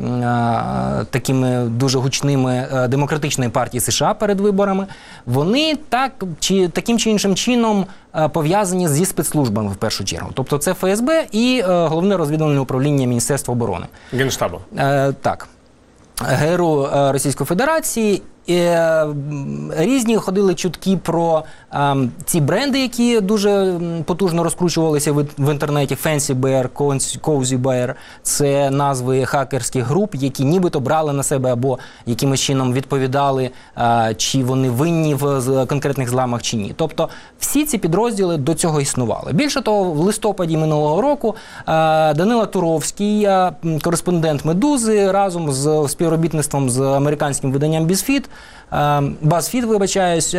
Speaker 19: такими дуже гучними е, демократичної партії США перед виборами, вони так, чи, таким чи іншим чином е, пов'язані зі спецслужбами в першу чергу. Тобто це Еф Ес Бе і е, Головне розвідувальне управління Міністерства оборони.
Speaker 22: Генштабу.
Speaker 19: Е, так. Ге Ер У Російської Федерації. Е, різні ходили чутки про е, ці бренди, які дуже потужно розкручувалися в, в інтернеті. Fancy Bear, Cozy Bear – це назви хакерських груп, які нібито брали на себе або якимось чином відповідали, е, чи вони винні в конкретних зламах чи ні. Тобто всі ці підрозділи до цього існували. Більше того, в листопаді минулого року е, Данило Туровський, е, кореспондент «Медузи», разом з співробітництвом з американським виданням BuzzFeed, BuzzFeed, вибачаюсь,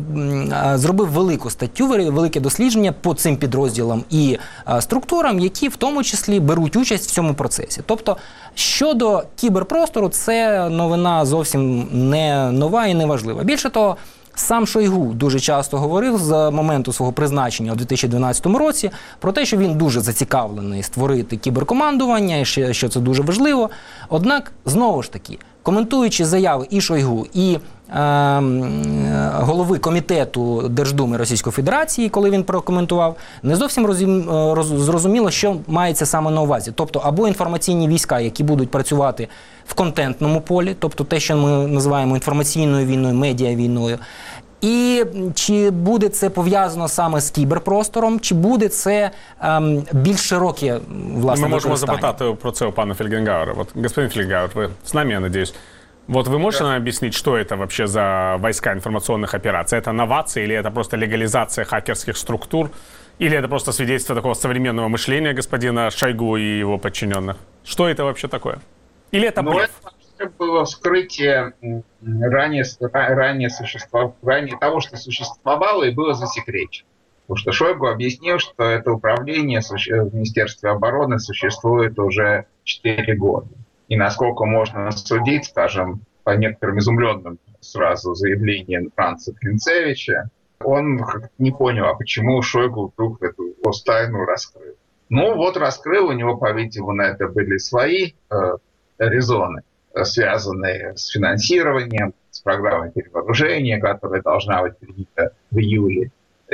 Speaker 19: зробив велику статтю, велике дослідження по цим підрозділам і структурам, які в тому числі беруть участь в цьому процесі. Тобто, щодо кіберпростору, це новина зовсім не нова і не важлива. Більше того, сам Шойгу дуже часто говорив з моменту свого призначення у дві тисячі дванадцятому році про те, що він дуже зацікавлений створити кіберкомандування, і що це дуже важливо. Однак, знову ж таки, коментуючи заяви і Шойгу, і е, голови комітету Держдуми Російської Федерації, коли він прокоментував, не зовсім розум, роз, зрозуміло, що мається саме на увазі. Тобто, або інформаційні війська, які будуть працювати в контентному полі, тобто те, що ми називаємо інформаційною війною, медіавійною, і чи буде це пов'язано саме з кіберпростором, чи буде це ем, більш широке, власне,
Speaker 22: Ми можемо
Speaker 19: використання?
Speaker 22: запитати про це у пана Фельгенгауэра. Вот, господин Фельгенгауэр, вы с нами, я надеюсь. Вот вы можете нам объяснить, что это вообще за войска информационных операций? Это новация или это просто легализация хакерских структур? Или это просто свидетельство такого современного мышления господина Шойгу и его подчиненных? Что это вообще такое? Или это блеф?
Speaker 6: Это было вскрытие ранее, ранее, существов... ранее того, что существовало и было засекречено. Потому что Шойгу объяснил, что это управление в Министерстве обороны существует уже четыре года. И насколько можно судить, скажем, по некоторым изумленным сразу заявлениям Франца Клинцевича, он не понял, а почему Шойгу вдруг эту гостайну раскрыл. Ну вот раскрыл, у него, по-видимому, на это были свои э, резоны, связанные с финансированием, с программой перевооружения, которая должна быть принята в июле.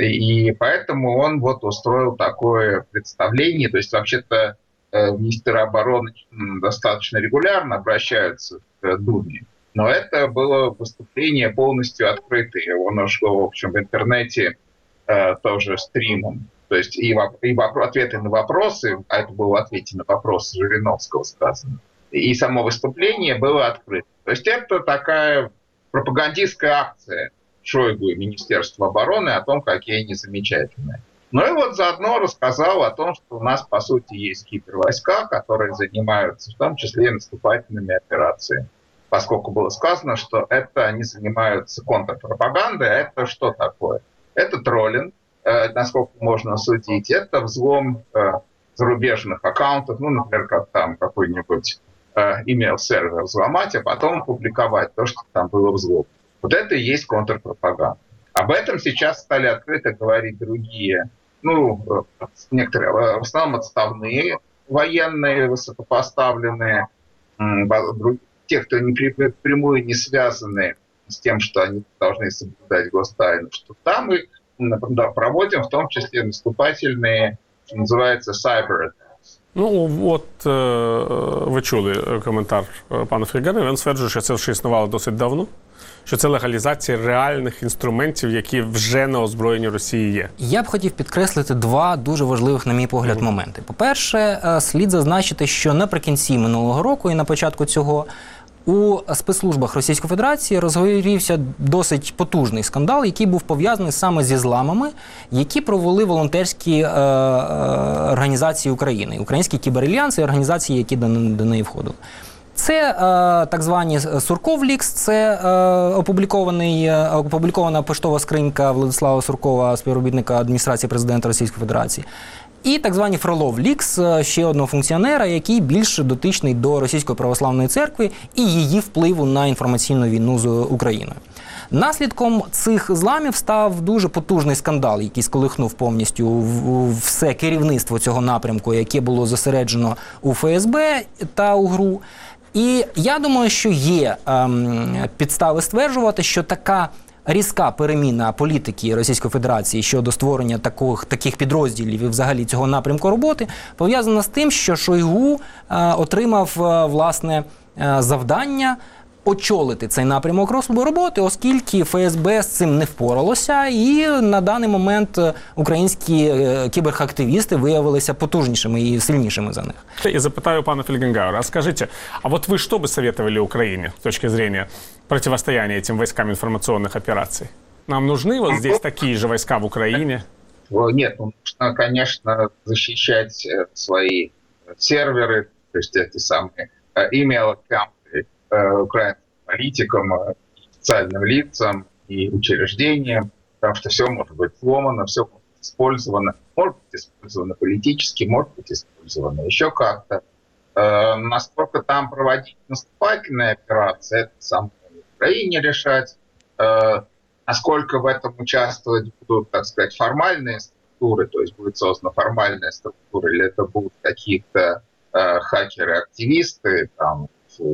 Speaker 6: И поэтому он вот устроил такое представление. То есть вообще-то министры обороны достаточно регулярно обращаются к Думе, но это было выступление полностью открытое. Оно шло, в общем, в интернете э, тоже стримом. То есть и, и ответы на вопросы, а это было в ответе на вопросы Жириновского сказано, и само выступление было открыто. То есть это такая пропагандистская акция Шойгу и Министерства обороны о том, какие они замечательные. Ну и вот заодно рассказал о том, что у нас, по сути, есть кибервойска, которые занимаются в том числе наступательными операциями. Поскольку было сказано, что это они занимаются контрпропагандой, а это что такое? Это троллинг, э, насколько можно судить, это взлом э, зарубежных аккаунтов, ну, например, как там какой-нибудь email-сервер взломать, а потом публиковать то, что там было взлом. Вот это и есть контрпропаганда. Об этом сейчас стали открыто говорить другие, ну, некоторые, в основном отставные военные, высокопоставленные, те, кто напрямую не связаны с тем, что они должны соблюдать гостайну, что там мы да, проводим в том числе наступательные, что называется, cyber.
Speaker 22: Ну, от е, ви чули коментар пана Фельгенгауера. Він стверджує, що це вже існувало досить давно, що це легалізація реальних інструментів, які вже на озброєнні Росії є.
Speaker 19: Я б хотів підкреслити два дуже важливих, на мій погляд, моменти. По-перше, слід зазначити, що наприкінці минулого року і на початку цього у спецслужбах Російської Федерації розгорівся досить потужний скандал, який був пов'язаний саме зі зламами, які провели волонтерські е, е, організації України, українські кіберальянси і організації, які до, до неї входили. Це е, так звані Сурков-лікс, це е, опублікований, е, опублікована поштова скринька Владислава Суркова, співробітника адміністрації президента Російської Федерації. і так звані Фролов Лікс, ще одного функціонера, який більш дотичний до Російської православної церкви і її впливу на інформаційну війну з Україною. Наслідком цих зламів став дуже потужний скандал, який сколихнув повністю все керівництво цього напрямку, яке було зосереджено у Еф Ес Бе та у ГРУ. І я думаю, що є ем, підстави стверджувати, що така різка переміна політики Російської Федерації щодо створення таких, таких підрозділів і взагалі цього напрямку роботи пов'язана з тим, що Шойгу е, отримав е, власне е, завдання очолити цей напрямок роботи, оскільки Еф Ес Бе з цим не впоралося, і на даний момент українські е, кіберхактивісти виявилися потужнішими і сильнішими за них.
Speaker 22: И запытаю пана Фельгенгауэра, а скажите, а вот вы что бы советовали Украине с точки зрения противостояния этим войскам информационных операций? Нам нужны вот здесь такие же войска в Украине?
Speaker 6: Нет, ну, нужно, конечно, защищать свои серверы, то есть эти самые email-аккаунты украинским политикам, официальным лицам и учреждениям, потому что все может быть сломано, все может быть использовано. Может быть использовано политически, может быть использовано еще как-то. Э, насколько там проводить наступательные операции, это сам в Украине решать. Э, насколько в этом участвовать будут, так сказать, формальные структуры, то есть будет создана формальная структура, или это будут какие-то э, хакеры-активисты, там,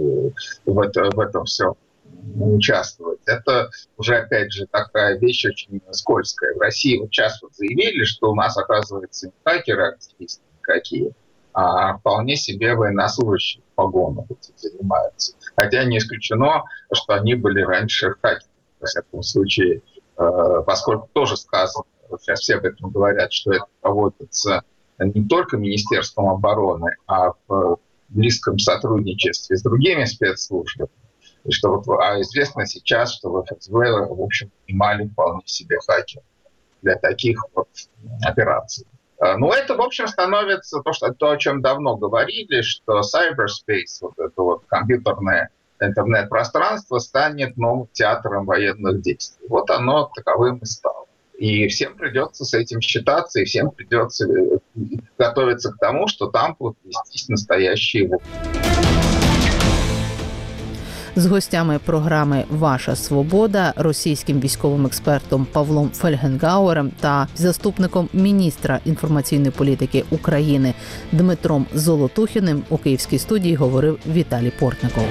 Speaker 6: в, это, в этом все участвовать. Это уже, опять же, такая вещь очень скользкая. В России вот сейчас вот заявили, что у нас, оказывается, не хакеры-активисты никакие, а вполне себе военнослужащие в погонах этим занимаются. Хотя не исключено, что они были раньше хакеры. Во всяком случае, поскольку тоже сказано, сейчас все об этом говорят, что это проводится не только Министерством обороны, а в близком сотрудничестве с другими спецслужбами. И что вот, а известно сейчас, что в Эф Эс Бэ, в общем, нанимали вполне себе хакеров для таких вот операций. Но это, в общем, становится то, что, то, о чем давно говорили, что cyberspace, вот это вот компьютерное интернет-пространство, станет новым театром военных действий. Вот оно таковым и стало. И всем придется с этим считаться, и всем придется готовиться к тому, что там будут вестись настоящие войны.
Speaker 1: З гостями програми «Ваша свобода», російським військовим експертом Павлом Фельгенгауером та заступником міністра інформаційної політики України Дмитром Золотухіним у Київській студії говорив Віталій Портников.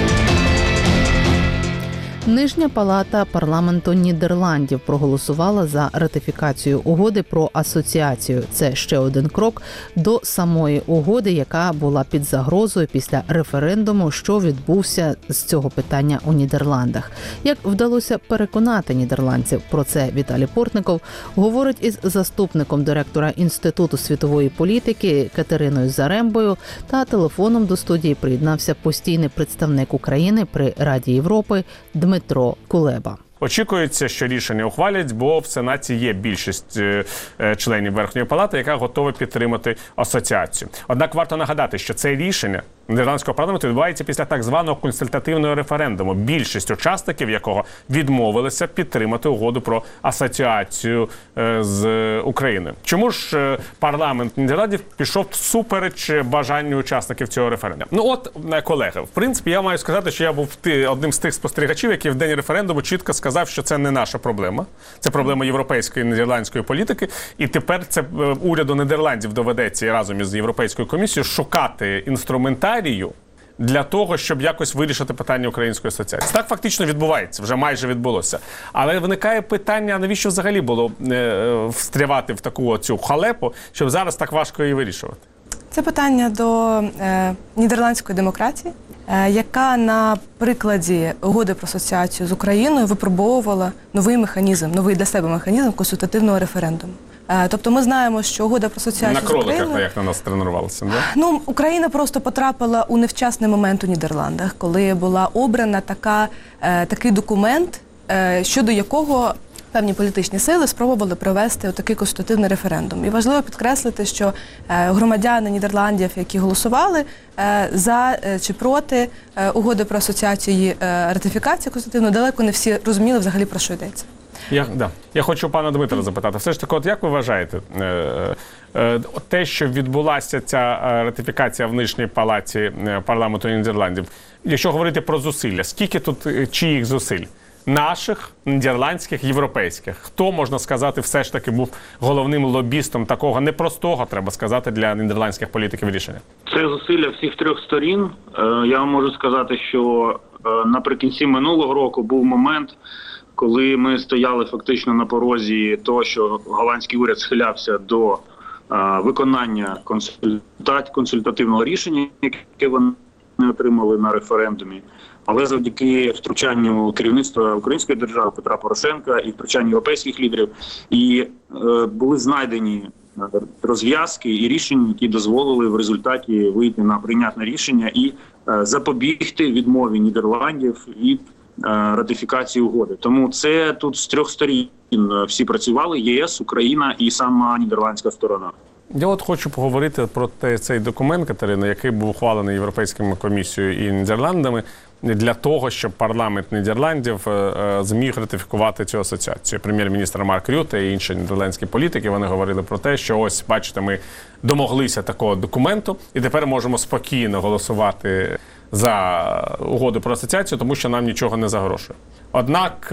Speaker 1: Нижня палата парламенту Нідерландів проголосувала за ратифікацію угоди про асоціацію. Це ще один крок до самої угоди, яка була під загрозою після референдуму, що відбувся з цього питання у Нідерландах. Як вдалося переконати нідерландців, про це Віталій Портников говорить із заступником директора Інституту світової політики Катериною Зарембою, та телефоном до студії приєднався постійний представник України при Раді Європи Дмитро Кулеба.
Speaker 22: Очікується, що рішення ухвалять, бо в Сенаті є більшість членів Верхньої Палати, яка готова підтримати асоціацію. Однак варто нагадати, що це рішення Нідерландського парламенту відбувається після так званого консультативного референдуму, більшість учасників якого відмовилися підтримати угоду про асоціацію з Україною. Чому ж парламент Нідерландів пішов всупереч бажанню учасників цього референдуму? Ну от, колеги, в принципі, я маю сказати, що я був одним з тих спостерігачів, які в день референдуму чітко сказав, що це не наша проблема. Це проблема європейської і нідерландської політики. І тепер це уряду Нідерландів доведеться разом із Європейською комісією шукати інструментарій для того, щоб якось вирішити питання Української асоціації. Так фактично відбувається, вже майже відбулося. Але виникає питання, навіщо взагалі було е, встрявати в таку оцю халепу, щоб зараз так важко її вирішувати?
Speaker 7: Це питання до е, нідерландської демократії, е, яка на прикладі угоди про асоціацію з Україною випробовувала новий механізм, новий для себе механізм консультативного референдуму. Тобто ми знаємо, що угода про асоціацію
Speaker 22: на
Speaker 7: з Україною...
Speaker 22: На кроликах, як на нас тренувалися, да?
Speaker 7: Ну, Україна просто потрапила у невчасний момент у Нідерландах, коли була обрана така, е, такий документ, е, щодо якого певні політичні сили спробували провести такий консультативний референдум. І важливо підкреслити, що е, громадяни Нідерландів, які голосували е, за е, чи проти е, угоди про асоціацію і е, ратифікацію консультативної, далеко не всі розуміли взагалі, про що йдеться.
Speaker 22: Я, да. Я хочу пана Дмитра запитати. Все ж таки, от як ви вважаєте, е, е, те, що відбулася ця ратифікація в Нижній палаті парламенту Нідерландів, якщо говорити про зусилля, скільки тут чиїх зусиль? Наших, нідерландських, європейських. Хто, можна сказати, все ж таки був головним лобістом такого непростого, треба сказати, для нідерландських політиків рішення?
Speaker 20: Це зусилля всіх трьох сторін. Я вам можу сказати, що наприкінці минулого року був момент, коли ми стояли фактично на порозі того, що голландський уряд схилявся до виконання консультативного рішення, яке вони отримали на референдумі. Але завдяки втручанню керівництва української держави Петра Порошенка і втручанню європейських лідерів і е, були знайдені розв'язки і рішення, які дозволили в результаті вийти на прийнятне рішення і е, запобігти відмові Нідерландів від е, ратифікації угоди. Тому це тут з трьох сторін всі працювали: ЄС, Україна і сама нідерландська сторона.
Speaker 22: Я от хочу поговорити про те, цей документ, Катерина, який був ухвалений Європейською комісією і Нідерландами для того, щоб парламент Нідерландів зміг ратифікувати цю асоціацію. Прем'єр-міністр Марк Рюте і інші нідерландські політики, вони говорили про те, що ось, бачите, ми домоглися такого документу і тепер можемо спокійно голосувати за угоду про асоціацію, тому що нам нічого не загрожує. Однак,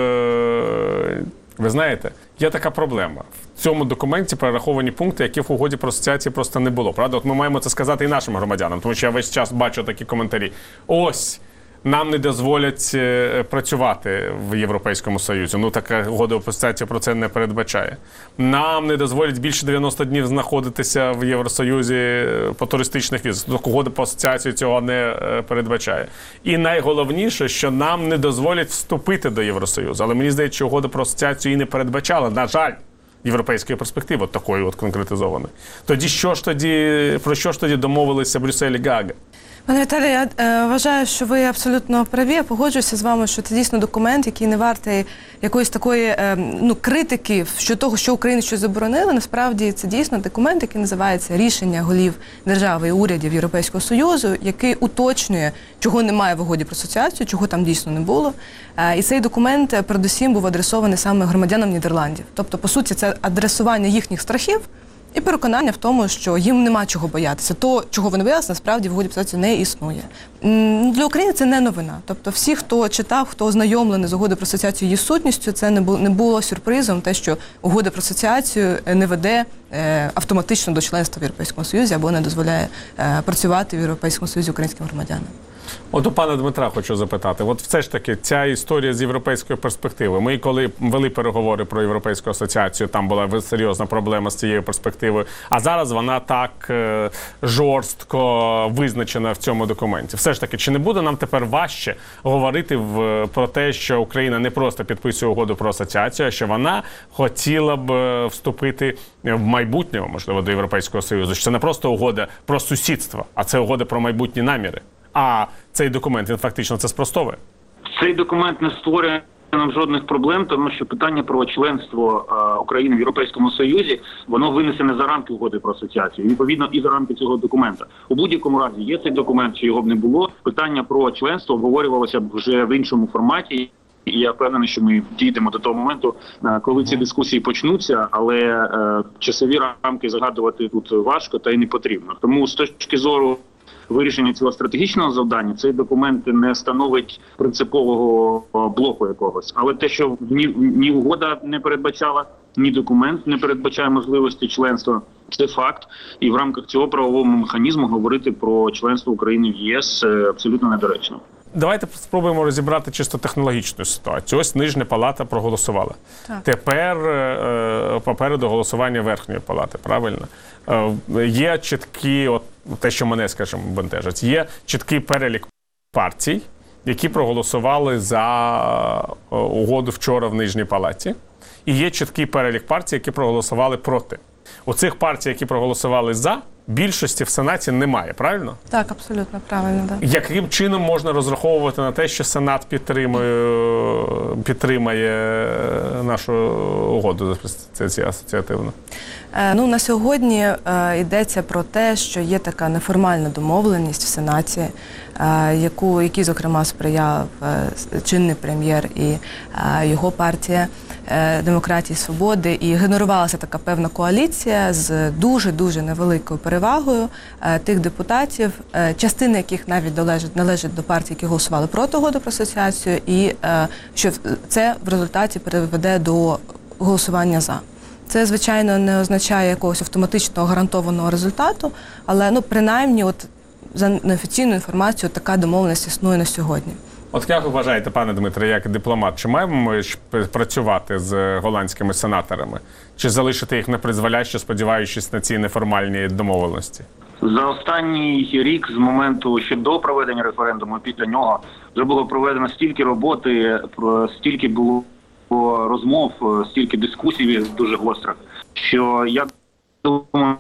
Speaker 22: ви знаєте, є така проблема. В цьому документі перераховані пункти, які в угоді про асоціацію просто не було. Правда? От ми маємо це сказати і нашим громадянам, тому що я весь час бачу такі коментарі. Ось, нам не дозволять працювати в Європейському Союзі. Ну, така угода про асоціацію про це не передбачає. Нам не дозволять більше дев'яноста днів знаходитися в Євросоюзі по туристичних візах. Угода про асоціацію цього не передбачає. І найголовніше, що нам не дозволять вступити до Євросоюзу. Але мені здається, що угода про асоціацію і не передбачала, на жаль, європейської перспективи, от такої от конкретизованої. Тоді що ж тоді, про що ж тоді домовилися Брюссель і Гаага?
Speaker 7: Пане Віталій, я е, вважаю, що ви абсолютно праві. Я погоджуюся з вами, що це дійсно документ, який не вартий якоїсь такої е, ну, критики щодо того, що Україна щось заборонила. Насправді це дійсно документ, який називається «Рішення голів держави і урядів Європейського Союзу», який уточнює, чого немає в угоді про асоціацію, чого там дійсно не було. Е, і цей документ передусім був адресований саме громадянам Нідерландів. Тобто, по суті, це адресування їхніх страхів і переконання в тому, що їм нема чого боятися. То, чого вони боялися, насправді в угоді про асоціацію не існує. Для України це не новина. Тобто всі, хто читав, хто ознайомлений з угодою про асоціацію її сутністю, це не було сюрпризом, те, що угода про асоціацію не веде автоматично до членства в Європейському Союзі або не дозволяє працювати в Європейському Союзі українським громадянам.
Speaker 22: От у пана Дмитра хочу запитати. От все ж таки ця історія з європейської перспективи. Ми коли вели переговори про Європейську асоціацію, там була серйозна проблема з цією перспективою. А зараз вона так е, жорстко визначена в цьому документі. Все ж таки, чи не буде нам тепер важче говорити в, про те, що Україна не просто підписує угоду про асоціацію, а що вона хотіла б вступити в майбутньому, можливо, до Європейського Союзу? Що це не просто угода про сусідство, а це угода про майбутні наміри. А цей документ, він фактично це спростовує?
Speaker 20: Цей документ не створює нам жодних проблем, тому що питання про членство а, України в Європейському Союзі, воно винесене за рамки угоди про асоціацію, і, відповідно, і за рамки цього документа. У будь-якому разі є цей документ, чи його б не було, питання про членство обговорювалося б вже в іншому форматі. І я впевнений, що ми дійдемо до того моменту, коли ці дискусії почнуться, але е, часові рамки загадувати тут важко та й не потрібно. Тому з точки зору вирішення цього стратегічного завдання цей документ не становить принципового блоку якогось. Але те, що ні, ні угода не передбачала, ні документ не передбачає можливості членства, це факт. І в рамках цього правового механізму говорити про членство України в ЄС абсолютно недоречно.
Speaker 22: Давайте спробуємо розібрати чисто технологічну ситуацію. Ось Нижня палата проголосувала. Так. Тепер е, попереду голосування Верхньої палати, правильно? Е, є чіткі, от те, що мене, скажімо, бентежить, є чіткий перелік партій, які проголосували за угоду вчора в Нижній палаті. І є чіткий перелік партій, які проголосували проти. У цих партій, які проголосували за, більшості в Сенаті немає, правильно?
Speaker 7: Так, абсолютно правильно, так.
Speaker 22: Яким чином можна розраховувати на те, що Сенат підтримує, підтримає нашу угоду асоціативну?
Speaker 7: Е, ну, на сьогодні е, йдеться про те, що є така неформальна домовленість в Сенаті, е, яку, якій, зокрема, сприяв е, чинний прем'єр і е, його партія. демократії, свободи, і генерувалася така певна коаліція з дуже-дуже невеликою перевагою тих депутатів, частина яких навіть належить, належить до партій, які голосували проти угоди про асоціацію, і що це в результаті приведе до голосування за. Це, звичайно, не означає якогось автоматичного гарантованого результату, але, ну, принаймні, от, за неофіційною інформацією, така домовленість існує на сьогодні.
Speaker 22: От як ви вважаєте, пане Дмитре, як дипломат, чи маємо ми працювати з голландськими сенаторами? Чи залишити їх на призволяще, сподіваючись на ці неформальні домовленості?
Speaker 20: За останній рік, з моменту ще до проведення референдуму, після нього, вже було проведено стільки роботи, стільки було розмов, стільки дискусій дуже гострих, що я думаю,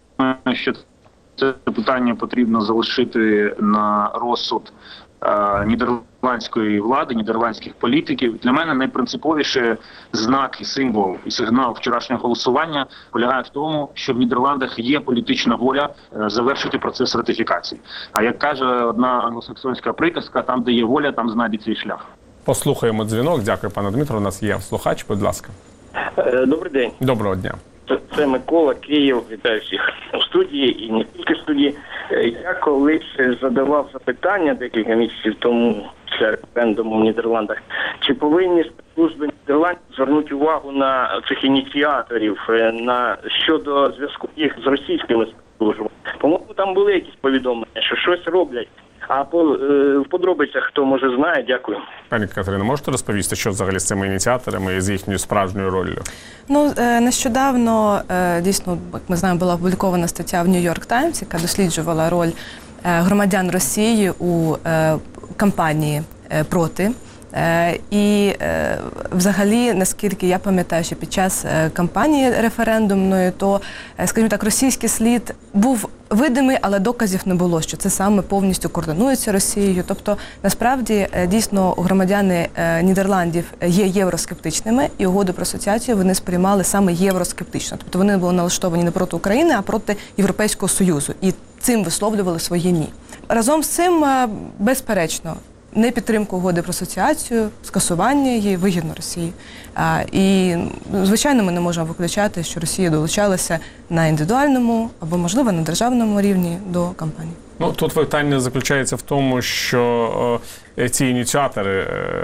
Speaker 20: що це питання потрібно залишити на розсуд е, нідерландської влади, нідерландських політиків. Для мене найпринциповіший знак і символ, і сигнал вчорашнього голосування полягає в тому, що в Нідерландах є політична воля е, завершити процес ратифікації. А як каже одна англосаксонська приказка, там, де є воля, там знайдеться і шлях.
Speaker 22: Послухаємо дзвінок. Дякую, пане Дмитро. У нас є слухач, будь ласка.
Speaker 8: Добрий день.
Speaker 22: Доброго дня.
Speaker 8: Це Микола, Київ. Вітаю всіх у студії і не тільки в студії. Я колись задавав запитання декілька місяців тому після референдуму в Нідерландах, чи повинні спецслужби Нідерландів звернути увагу на цих ініціаторів, на щодо зв'язку їх з російськими спецслужбами. По-моєму, там були якісь повідомлення, що щось роблять. А по, е, в подробицях, хто може знає, дякую.
Speaker 22: Пані Катерино, можете розповісти, що взагалі з цими ініціаторами і з їхньою справжньою роллю?
Speaker 7: Ну, е, нещодавно, е, дійсно, як ми знаємо, була опублікована стаття в Нью-Йорк Таймс, яка досліджувала роль е, громадян Росії у е, кампанії е, проти. Е, і е, взагалі, наскільки я пам'ятаю, що під час е, кампанії референдумної, то, е, скажімо так, російський слід був видимий, але доказів не було, що це саме повністю координується Росією. Тобто, насправді, е, дійсно, громадяни е, Нідерландів є євроскептичними, і угоду про асоціацію вони сприймали саме євроскептично. Тобто вони були налаштовані не проти України, а проти Європейського Союзу. І цим висловлювали своє «ні». Разом з цим, е, безперечно, не підтримку угоди про асоціацію, скасування її вигідно Росії. А, і, звичайно, ми не можемо виключати, що Росія долучалася на індивідуальному або, можливо, на державному рівні до кампанії.
Speaker 22: Ну, тут питання заключається в тому, що е, ці ініціатори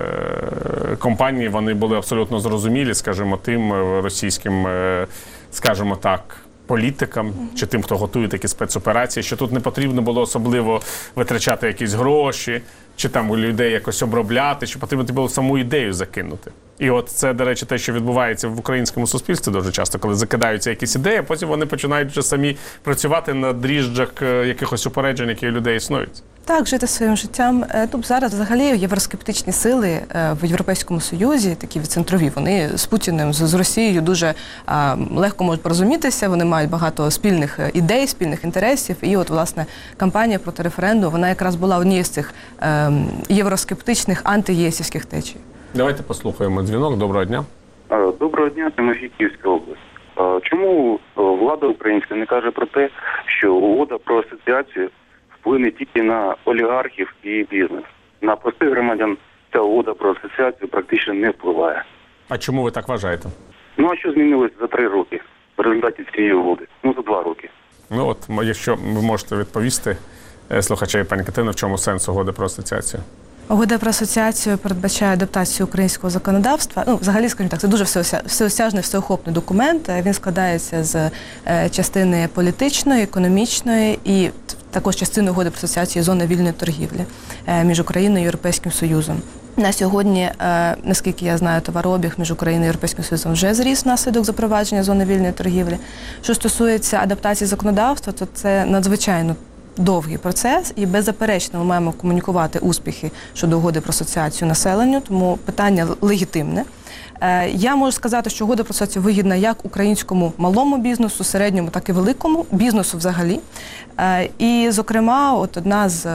Speaker 22: е, компанії, вони були абсолютно зрозумілі, скажімо, тим російським, е, скажімо так, політикам чи тим, хто готує такі спецоперації, що тут не потрібно було особливо витрачати якісь гроші, чи там у людей якось обробляти, що потрібно було саму ідею закинути. І от це, до речі, те, що відбувається в українському суспільстві дуже часто, коли закидаються якісь ідеї, а потім вони починають вже самі працювати на дріжджах якихось упереджень, які у людей існують.
Speaker 7: Так, жити своїм життям. Тут зараз взагалі євроскептичні сили в Європейському Союзі, такі центрові, вони з Путіним, з Росією дуже а, легко можуть порозумітися, вони мають багато спільних ідей, спільних інтересів. І от, власне, кампанія проти референдуму, вона якраз була однією з цих е, євроскептичних антиєсівських течій.
Speaker 22: Давайте послухаємо дзвінок. Доброго дня.
Speaker 9: Доброго дня, Тимофій, Київська область. Чому влада українська не каже про те, що угода про асоціацію вплине тільки на олігархів і бізнес? На простих громадян ця угода про асоціацію практично не впливає.
Speaker 22: А чому ви так вважаєте?
Speaker 9: Ну, а що змінилось за три роки в результаті цієї угоди? Ну, за два роки.
Speaker 22: Ну, от, якщо ви можете відповісти слухачеві, пані Катерино, в чому сенс угоди про асоціацію?
Speaker 7: Угода про асоціацію передбачає адаптацію українського законодавства. Ну, взагалі, скажімо так, це дуже всеосяжний, всеохопний документ. Він складається з частини політичної, економічної і також частини угоди про асоціацію зони вільної торгівлі між Україною і Європейським Союзом. На сьогодні, наскільки я знаю, товарообіг між Україною і Європейським Союзом вже зріс внаслідок запровадження зони вільної торгівлі. Що стосується адаптації законодавства, то це надзвичайно довгий процес, і беззаперечно ми маємо комунікувати успіхи щодо угоди про асоціацію населенню, тому питання легітимне. Я можу сказати, що угода про асоціацію вигідна як українському малому бізнесу, середньому, так і великому бізнесу взагалі. І, зокрема, от одна з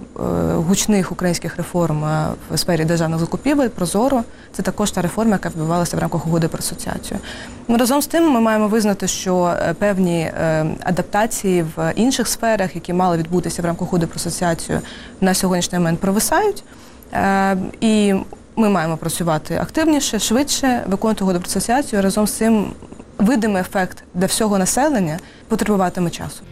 Speaker 7: гучних українських реформ в сфері державних закупівель «Прозоро» – це також та реформа, яка відбувалася в рамках угоди про асоціацію. Разом з тим ми маємо визнати, що певні адаптації в інших сферах, які мали відбутися в рамках угоди про асоціацію, на сьогоднішній момент провисають. І ми маємо працювати активніше, швидше, виконувати угоду про асоціацію. Разом з цим видимий ефект для всього населення потребуватиме часу.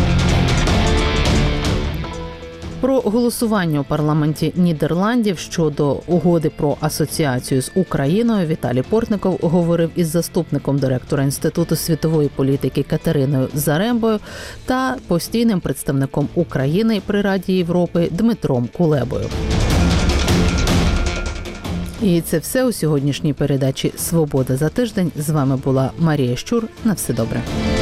Speaker 1: Про голосування у парламенті Нідерландів щодо угоди про асоціацію з Україною Віталій Портников говорив із заступником директора Інституту світової політики Катериною Зарембою та постійним представником України при Раді Європи Дмитром Кулебою. І це все у сьогоднішній передачі «Свобода за тиждень». З вами була Марія Щур. На все добре.